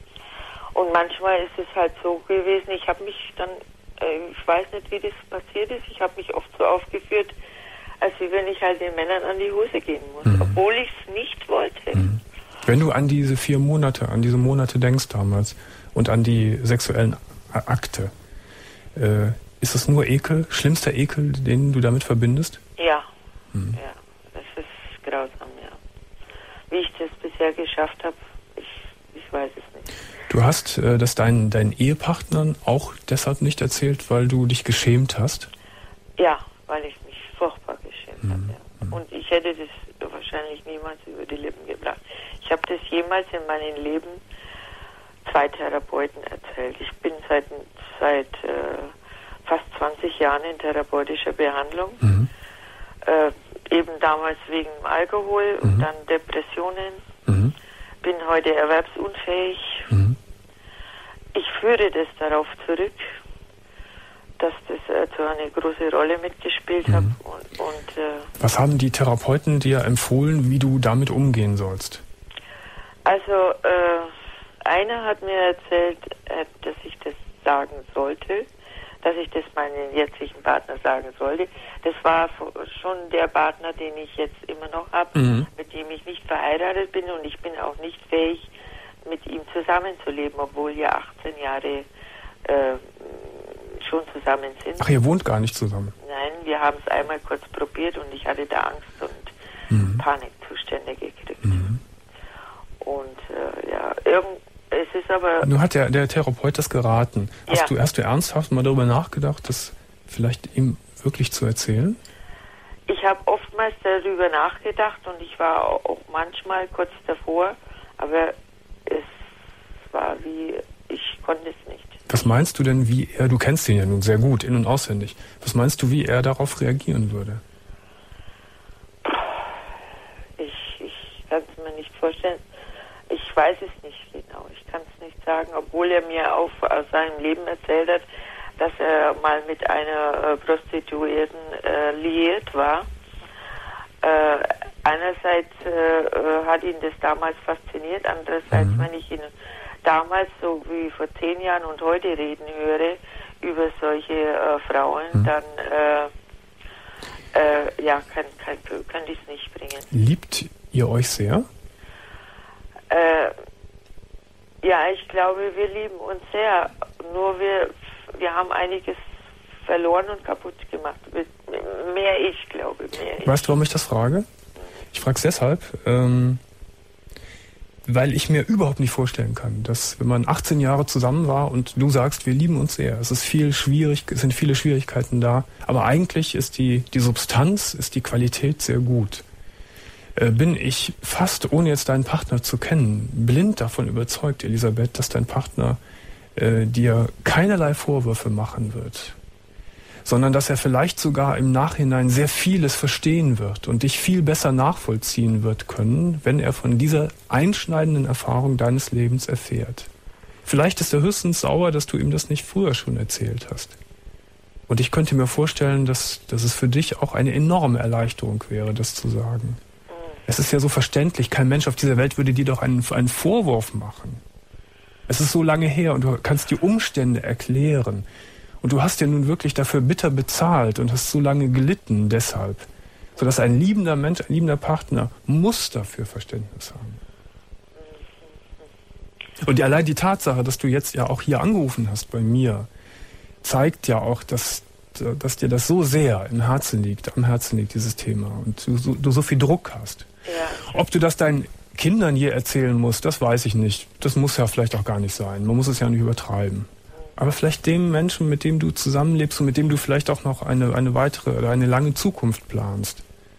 Und manchmal ist es halt so gewesen, ich habe mich dann, äh, ich weiß nicht, wie das passiert ist, ich habe mich oft so aufgeführt, als wenn ich halt den Männern an die Hose gehen muss, mhm. obwohl ich es nicht wollte. Mhm. Wenn du an diese vier Monate, an diese Monate denkst damals und an die sexuellen Akte, äh, ist es nur Ekel, schlimmster Ekel, den du damit verbindest? Ja, mhm. ja, das ist grausam, ja. Wie ich das bisher geschafft habe, ich, ich weiß es nicht. Du hast äh, das deinen, deinen Ehepartnern auch deshalb nicht erzählt, weil du dich geschämt hast? Ja, weil ich mich furchtbar geschämt mhm. habe, ja. Und ich hätte das wahrscheinlich niemals über die Lippen gebracht. Ich habe das jemals in meinem Leben zwei Therapeuten erzählt. Ich bin seit, seit äh, fast zwanzig Jahren in therapeutischer Behandlung. Mhm. Äh, eben damals wegen Alkohol mhm. und dann Depressionen. Mhm. Bin heute erwerbsunfähig. Mhm. Ich führe das darauf zurück, dass das äh, so eine große Rolle mitgespielt mhm. hat. Und, und, äh, Was haben die Therapeuten dir empfohlen, wie du damit umgehen sollst? Also, äh, einer hat mir erzählt, äh, dass ich das sagen sollte, dass ich das meinem jetzigen Partner sagen sollte. Das war schon der Partner, den ich jetzt immer noch habe, mhm. mit dem ich nicht verheiratet bin und ich bin auch nicht fähig, mit ihm zusammenzuleben, obwohl wir achtzehn Jahre äh, schon zusammen sind. Ach, ihr wohnt gar nicht zusammen? Nein, wir haben es einmal kurz probiert und ich hatte da Angst und mhm. Panikzustände gekriegt. Mhm. Und äh, ja, irgend, es ist aber... Nun hat der, der Therapeut das geraten. Hast, ja. du, hast du ernsthaft mal darüber nachgedacht, das vielleicht ihm wirklich zu erzählen? Ich habe oftmals darüber nachgedacht und ich war auch manchmal kurz davor, aber es war wie, ich konnte es nicht. Was meinst du denn, wie er, du kennst ihn ja nun sehr gut, in- und auswendig, was meinst du, wie er darauf reagieren würde? Ich, ich kann es mir nicht vorstellen. Ich weiß es nicht genau. Ich kann es nicht sagen, obwohl er mir auch aus seinem Leben erzählt hat, dass er mal mit einer äh, Prostituierten äh, liiert war. Äh, einerseits äh, hat ihn das damals fasziniert, andererseits, mhm. wenn ich ihn damals, so wie vor zehn Jahren und heute reden höre, über solche äh, Frauen, mhm. dann äh, äh, ja, kann, kann, kann dies nicht bringen. Liebt ihr euch sehr? Äh, ja, ich glaube, wir lieben uns sehr. Nur wir, wir haben einiges verloren und kaputt gemacht. Mehr ich, glaube mehr ich. Weißt du, warum ich das frage? Ich frage es deshalb, ähm, weil ich mir überhaupt nicht vorstellen kann, dass wenn man achtzehn Jahre zusammen war und du sagst, wir lieben uns sehr, es ist viel schwierig, es sind viele Schwierigkeiten da, aber eigentlich ist die, die Substanz, ist die Qualität sehr gut. Äh, bin ich fast, ohne jetzt deinen Partner zu kennen, blind davon überzeugt, Elisabeth, dass dein Partner äh, dir keinerlei Vorwürfe machen wird, sondern dass er vielleicht sogar im Nachhinein sehr vieles verstehen wird und dich viel besser nachvollziehen wird können, wenn er von dieser einschneidenden Erfahrung deines Lebens erfährt. Vielleicht ist er höchstens sauer, dass du ihm das nicht früher schon erzählt hast. Und ich könnte mir vorstellen, dass, dass es für dich auch eine enorme Erleichterung wäre, das zu sagen. Es ist ja so verständlich, kein Mensch auf dieser Welt würde dir doch einen, einen Vorwurf machen. Es ist so lange her und du kannst die Umstände erklären. Und du hast ja nun wirklich dafür bitter bezahlt und hast so lange gelitten deshalb. Sodass ein liebender Mensch, ein liebender Partner muss dafür Verständnis haben. Und allein die Tatsache, dass du jetzt ja auch hier angerufen hast bei mir, zeigt ja auch, dass, dass dir das so sehr im Herzen liegt, am Herzen liegt, dieses Thema. Und du so, du so viel Druck hast. Ja. Ob du das deinen Kindern je erzählen musst, das weiß ich nicht. Das muss ja vielleicht auch gar nicht sein. Man muss es ja nicht übertreiben. Aber vielleicht dem Menschen, mit dem du zusammenlebst und mit dem du vielleicht auch noch eine, eine weitere oder eine lange Zukunft planst.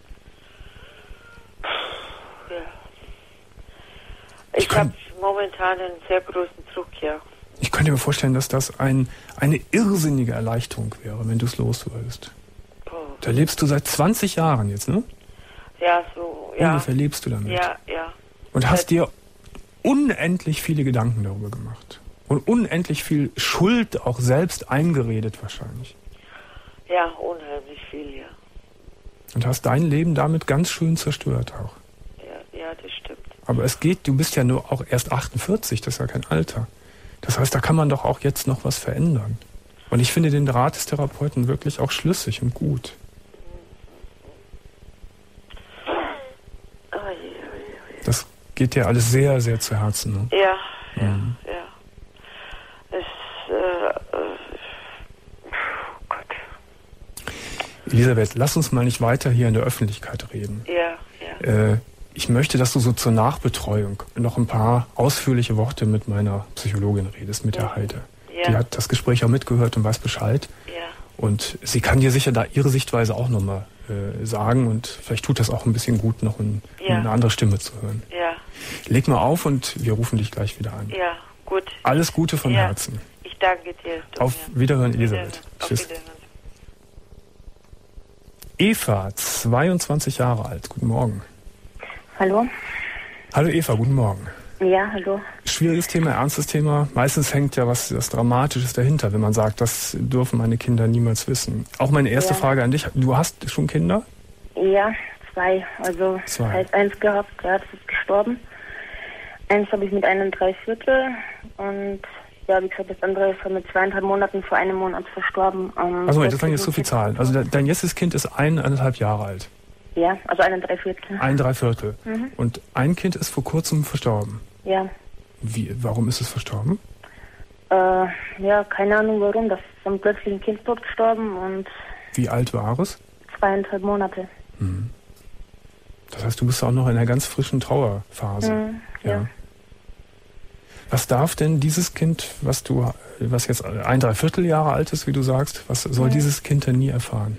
Ja. Ich, ich habe momentan einen sehr großen Druck, ja. Ich könnte mir vorstellen, dass das ein, eine irrsinnige Erleichterung wäre, wenn du es los würdest. Oh. Da lebst du seit zwanzig Jahren jetzt, ne? Ja, so, ja. Ungefähr lebst du damit. Ja, ja. Und hast dir unendlich viele Gedanken darüber gemacht. Und unendlich viel Schuld auch selbst eingeredet wahrscheinlich. Ja, unheimlich viel, ja. Und hast dein Leben damit ganz schön zerstört auch. Ja, ja, das stimmt. Aber es geht, du bist ja nur auch erst achtundvierzig, das ist ja kein Alter. Das heißt, da kann man doch auch jetzt noch was verändern. Und ich finde den Rat des Therapeuten wirklich auch schlüssig und gut. Das geht dir alles sehr, sehr zu Herzen. Ne? Ja, ja, mhm. ja. Es, äh, äh, oh Gott. Elisabeth, lass uns mal nicht weiter hier in der Öffentlichkeit reden. Ja, ja. Äh, ich möchte, dass du so zur Nachbetreuung noch ein paar ausführliche Worte mit meiner Psychologin redest, mit ja. der Heide. Ja. Die hat das Gespräch auch mitgehört und weiß Bescheid. Ja. Und sie kann dir sicher da ihre Sichtweise auch nochmal äh, sagen und vielleicht tut das auch ein bisschen gut, noch ein, ja. eine andere Stimme zu hören. Ja. Leg mal auf und wir rufen dich gleich wieder an. Ja, gut. Alles Gute von ja. Herzen. Ich danke dir. Auf Wiederhören, Elisabeth. Wiederhören. Tschüss. Auf Wiederhören. Eva, zweiundzwanzig Jahre alt. Guten Morgen. Hallo? Hallo Eva, guten Morgen. Ja, hallo. Schwieriges Thema, ernstes Thema. Meistens hängt ja was, was Dramatisches dahinter, wenn man sagt, das dürfen meine Kinder niemals wissen. Auch meine erste ja. Frage an dich. Du hast schon Kinder? Ja, zwei. Also zwei. Heißt eins gehabt, ja, das ist gestorben. Eins habe ich mit einem Dreiviertel und ja, wie gesagt, das andere ist mit zweieinhalb Monaten vor einem Monat verstorben. Um also das waren jetzt so viele Zahlen. Also dein jetziges Kind ist eineinhalb Jahre alt. Ja, also einen Dreiviertel. Ein Dreiviertel. Mhm. Und ein Kind ist vor kurzem verstorben. Ja. Wie, warum ist es verstorben? Äh, ja, keine Ahnung warum. Das ist dann plötzlich ein Kind tot gestorben und... Wie alt war es? Zweieinhalb Monate. Mhm. Das heißt, du bist auch noch in einer ganz frischen Trauerphase. Mhm, ja. ja. Was darf denn dieses Kind, was du, was jetzt ein Dreiviertel Jahre alt ist, wie du sagst, was soll mhm. dieses Kind denn nie erfahren?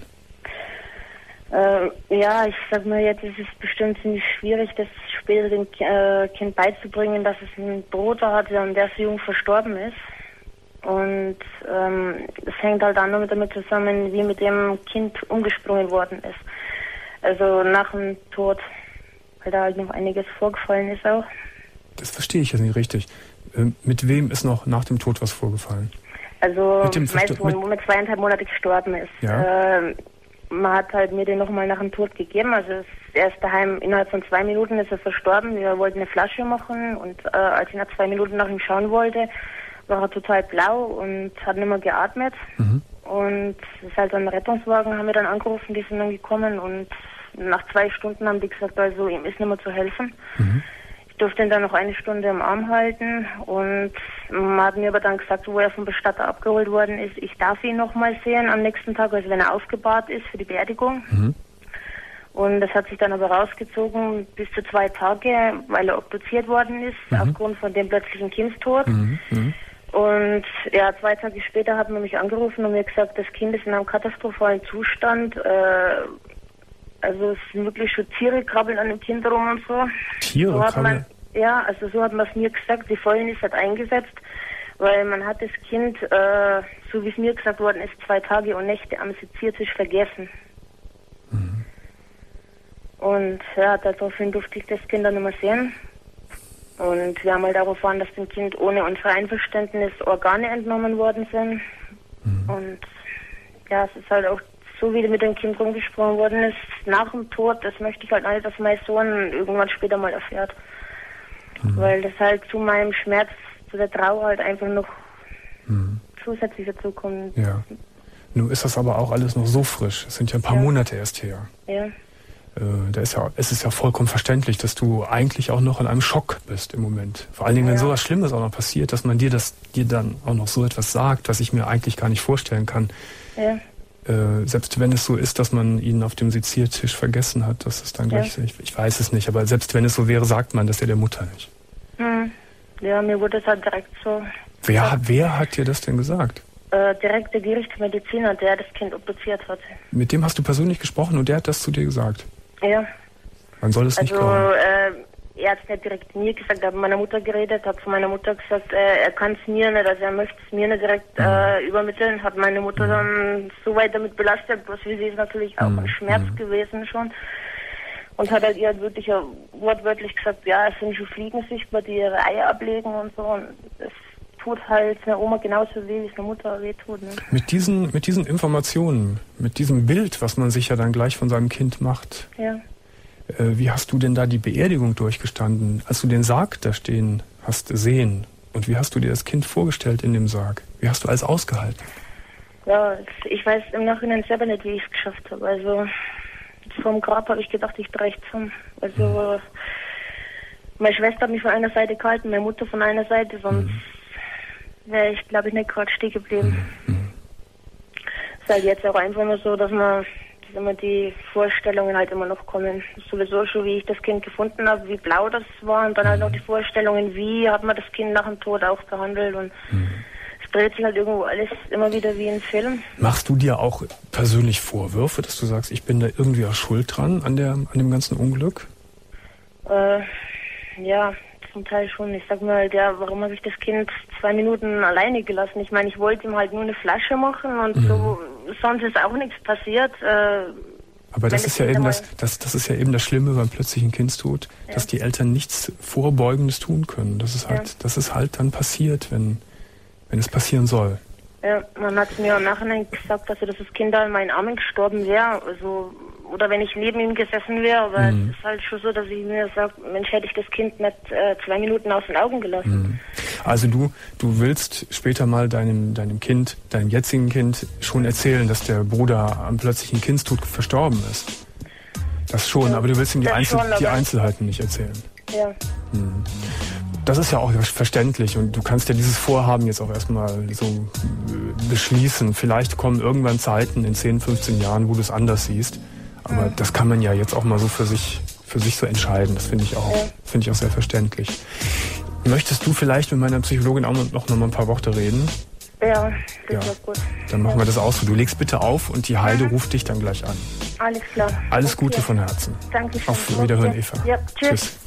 Äh, ja, ich sag mal jetzt, es ist bestimmt ziemlich schwierig, das später dem äh, Kind beizubringen, dass es einen Bruder hatte und der so jung verstorben ist. Und ähm, es hängt halt auch nur damit zusammen, wie mit dem Kind umgesprungen worden ist. Also nach dem Tod, weil da halt noch einiges vorgefallen ist auch. Das verstehe ich jetzt nicht richtig. Ähm, mit wem ist noch nach dem Tod was vorgefallen? Also mit dem mein Sohn, wo mit zweieinhalb Monaten gestorben ist. Ja. Äh, man hat halt mir den nochmal nach dem Tod gegeben. Also er ist daheim, innerhalb von zwei Minuten ist er verstorben. Wir wollten eine Flasche machen und äh, als ich nach zwei Minuten nach ihm schauen wollte, war er total blau und hat nicht mehr geatmet. Mhm. Und es ist halt ein Rettungswagen, haben wir dann angerufen, die sind dann gekommen und nach zwei Stunden haben die gesagt, also ihm ist nicht mehr zu helfen. Mhm. Ich durfte ihn dann noch eine Stunde im Arm halten und man hat mir aber dann gesagt, wo er vom Bestatter abgeholt worden ist, ich darf ihn noch mal sehen am nächsten Tag, also wenn er aufgebahrt ist für die Beerdigung. Mhm. Und das hat sich dann aber rausgezogen bis zu zwei Tage, weil er obduziert worden ist, mhm. aufgrund von dem plötzlichen Kindstod. Mhm. Mhm. Und ja, zwei Tage später hat man mich angerufen und mir gesagt, das Kind ist in einem katastrophalen Zustand. Äh, also es sind wirklich schon Tiere krabbeln an dem Kind rum und so. Tiere so hat krabbeln? man, ja, also so hat man es mir gesagt. Die Fäulnis hat eingesetzt, weil man hat das Kind, äh, so wie es mir gesagt worden ist, zwei Tage und Nächte am Seziertisch vergessen. Mhm. Und ja, daraufhin durfte ich das Kind dann nicht mehr sehen. Und wir haben halt auch erfahren, dass dem Kind ohne unser Einverständnis Organe entnommen worden sind. Mhm. Und ja, es ist halt auch so, wie mit dem Kind rumgesprochen worden ist, nach dem Tod, das möchte ich halt nicht, dass mein Sohn irgendwann später mal erfährt. Mhm. Weil das halt zu meinem Schmerz, zu der Trauer halt einfach noch mhm. zusätzlich dazukommt. Ja. Nun ist das aber auch alles noch so frisch. Es sind ja ein paar ja. Monate erst her. Ja. Äh, da ist ja, es ist ja vollkommen verständlich, dass du eigentlich auch noch in einem Schock bist im Moment. Vor allen Dingen, wenn ja. sowas Schlimmes auch noch passiert, dass man dir das dir dann auch noch so etwas sagt, was ich mir eigentlich gar nicht vorstellen kann. Ja. Äh, selbst wenn es so ist, dass man ihn auf dem Seziertisch vergessen hat, dass es dann gleich, ja. ich, ich weiß es nicht, aber selbst wenn es so wäre, sagt man das ja der Mutter nicht. Hm. Ja, mir wurde es halt direkt so. Wer, ja. wer hat dir das denn gesagt? Äh, direkt der Gerichtsmediziner, der das Kind obduziert hat. Mit dem hast du persönlich gesprochen und der hat das zu dir gesagt? Ja. Man soll es also, nicht glauben. Äh, er hat es nicht direkt mir gesagt, er hat mit meiner Mutter geredet, hat zu meiner Mutter gesagt, äh, er kann es mir nicht, also er möchte es mir nicht direkt äh, übermitteln, hat meine Mutter mhm. dann so weit damit belastet, bloß wie sie ist natürlich auch mhm. ein Schmerz mhm. gewesen schon. Und hat halt ihr halt wirklich wortwörtlich gesagt, ja, es sind schon Fliegen sichtbar, die ihre Eier ablegen und so. Und es tut halt einer Oma genauso weh, wie es einer Mutter weh tut. Ne? Mit diesen, mit diesen Informationen, mit diesem Bild, was man sich ja dann gleich von seinem Kind macht, ja. äh, wie hast du denn da die Beerdigung durchgestanden, als du den Sarg da stehen hast sehen? Und wie hast du dir das Kind vorgestellt in dem Sarg? Wie hast du alles ausgehalten? Ja, ich weiß im Nachhinein selber nicht, wie ich es geschafft habe. Also vom Grab habe ich gedacht, ich breche zusammen. Also mhm. meine Schwester hat mich von einer Seite gehalten, meine Mutter von einer Seite, sonst mhm. wäre ich, glaube ich, nicht gerade stehen geblieben. Mhm. Es ist halt jetzt auch einfach nur so, dass man dass immer die Vorstellungen halt immer noch kommen. Sowieso schon, wie ich das Kind gefunden habe, wie blau das war und dann halt noch die Vorstellungen, wie hat man das Kind nach dem Tod auch behandelt und mhm. es dreht sich halt irgendwo alles immer wieder wie ein Film. Machst du dir auch persönlich Vorwürfe, dass du sagst, ich bin da irgendwie auch schuld dran an der an dem ganzen Unglück? Äh, ja, zum Teil schon. Ich sag mir halt, ja, warum habe ich das Kind zwei Minuten alleine gelassen? Ich meine, ich wollte ihm halt nur eine Flasche machen und mhm. so, sonst ist auch nichts passiert. Äh, Aber das ist ja eben das, das, das ist ja eben das Schlimme beim plötzlichen Kindstod, ja. dass die Eltern nichts Vorbeugendes tun können. Das ist halt, ja. das ist halt dann passiert, wenn wenn es passieren soll. Ja, man hat mir im Nachhinein gesagt, dass das Kind da in meinen Armen gestorben wäre, also oder wenn ich neben ihm gesessen wäre, aber mhm. es ist halt schon so, dass ich mir sage, Mensch, hätte ich das Kind nicht äh, zwei Minuten aus den Augen gelassen. Mhm. Also du, du willst später mal deinem, deinem Kind, deinem jetzigen Kind schon erzählen, dass der Bruder am plötzlichen Kindstod verstorben ist. Das schon, ja, aber du willst ihm die, Einzel- schon, die Einzelheiten nicht erzählen. Ja. Mhm. Das ist ja auch verständlich und du kannst ja dieses Vorhaben jetzt auch erstmal so beschließen. Vielleicht kommen irgendwann Zeiten in zehn, fünfzehn Jahren, wo du es anders siehst. Aber das kann man ja jetzt auch mal so für sich, für sich so entscheiden. Das finde ich auch, ja. finde ich auch sehr verständlich. Möchtest du vielleicht mit meiner Psychologin auch noch, noch mal ein paar Worte reden? Ja, das ja. ist gut. Dann machen ja. wir das aus. Du legst bitte auf und die Heide mhm. ruft dich dann gleich an. Alles klar. Alles okay. Gute von Herzen. Dankeschön. Auf Wiederhören, Eva. Ja, tschüss. tschüss.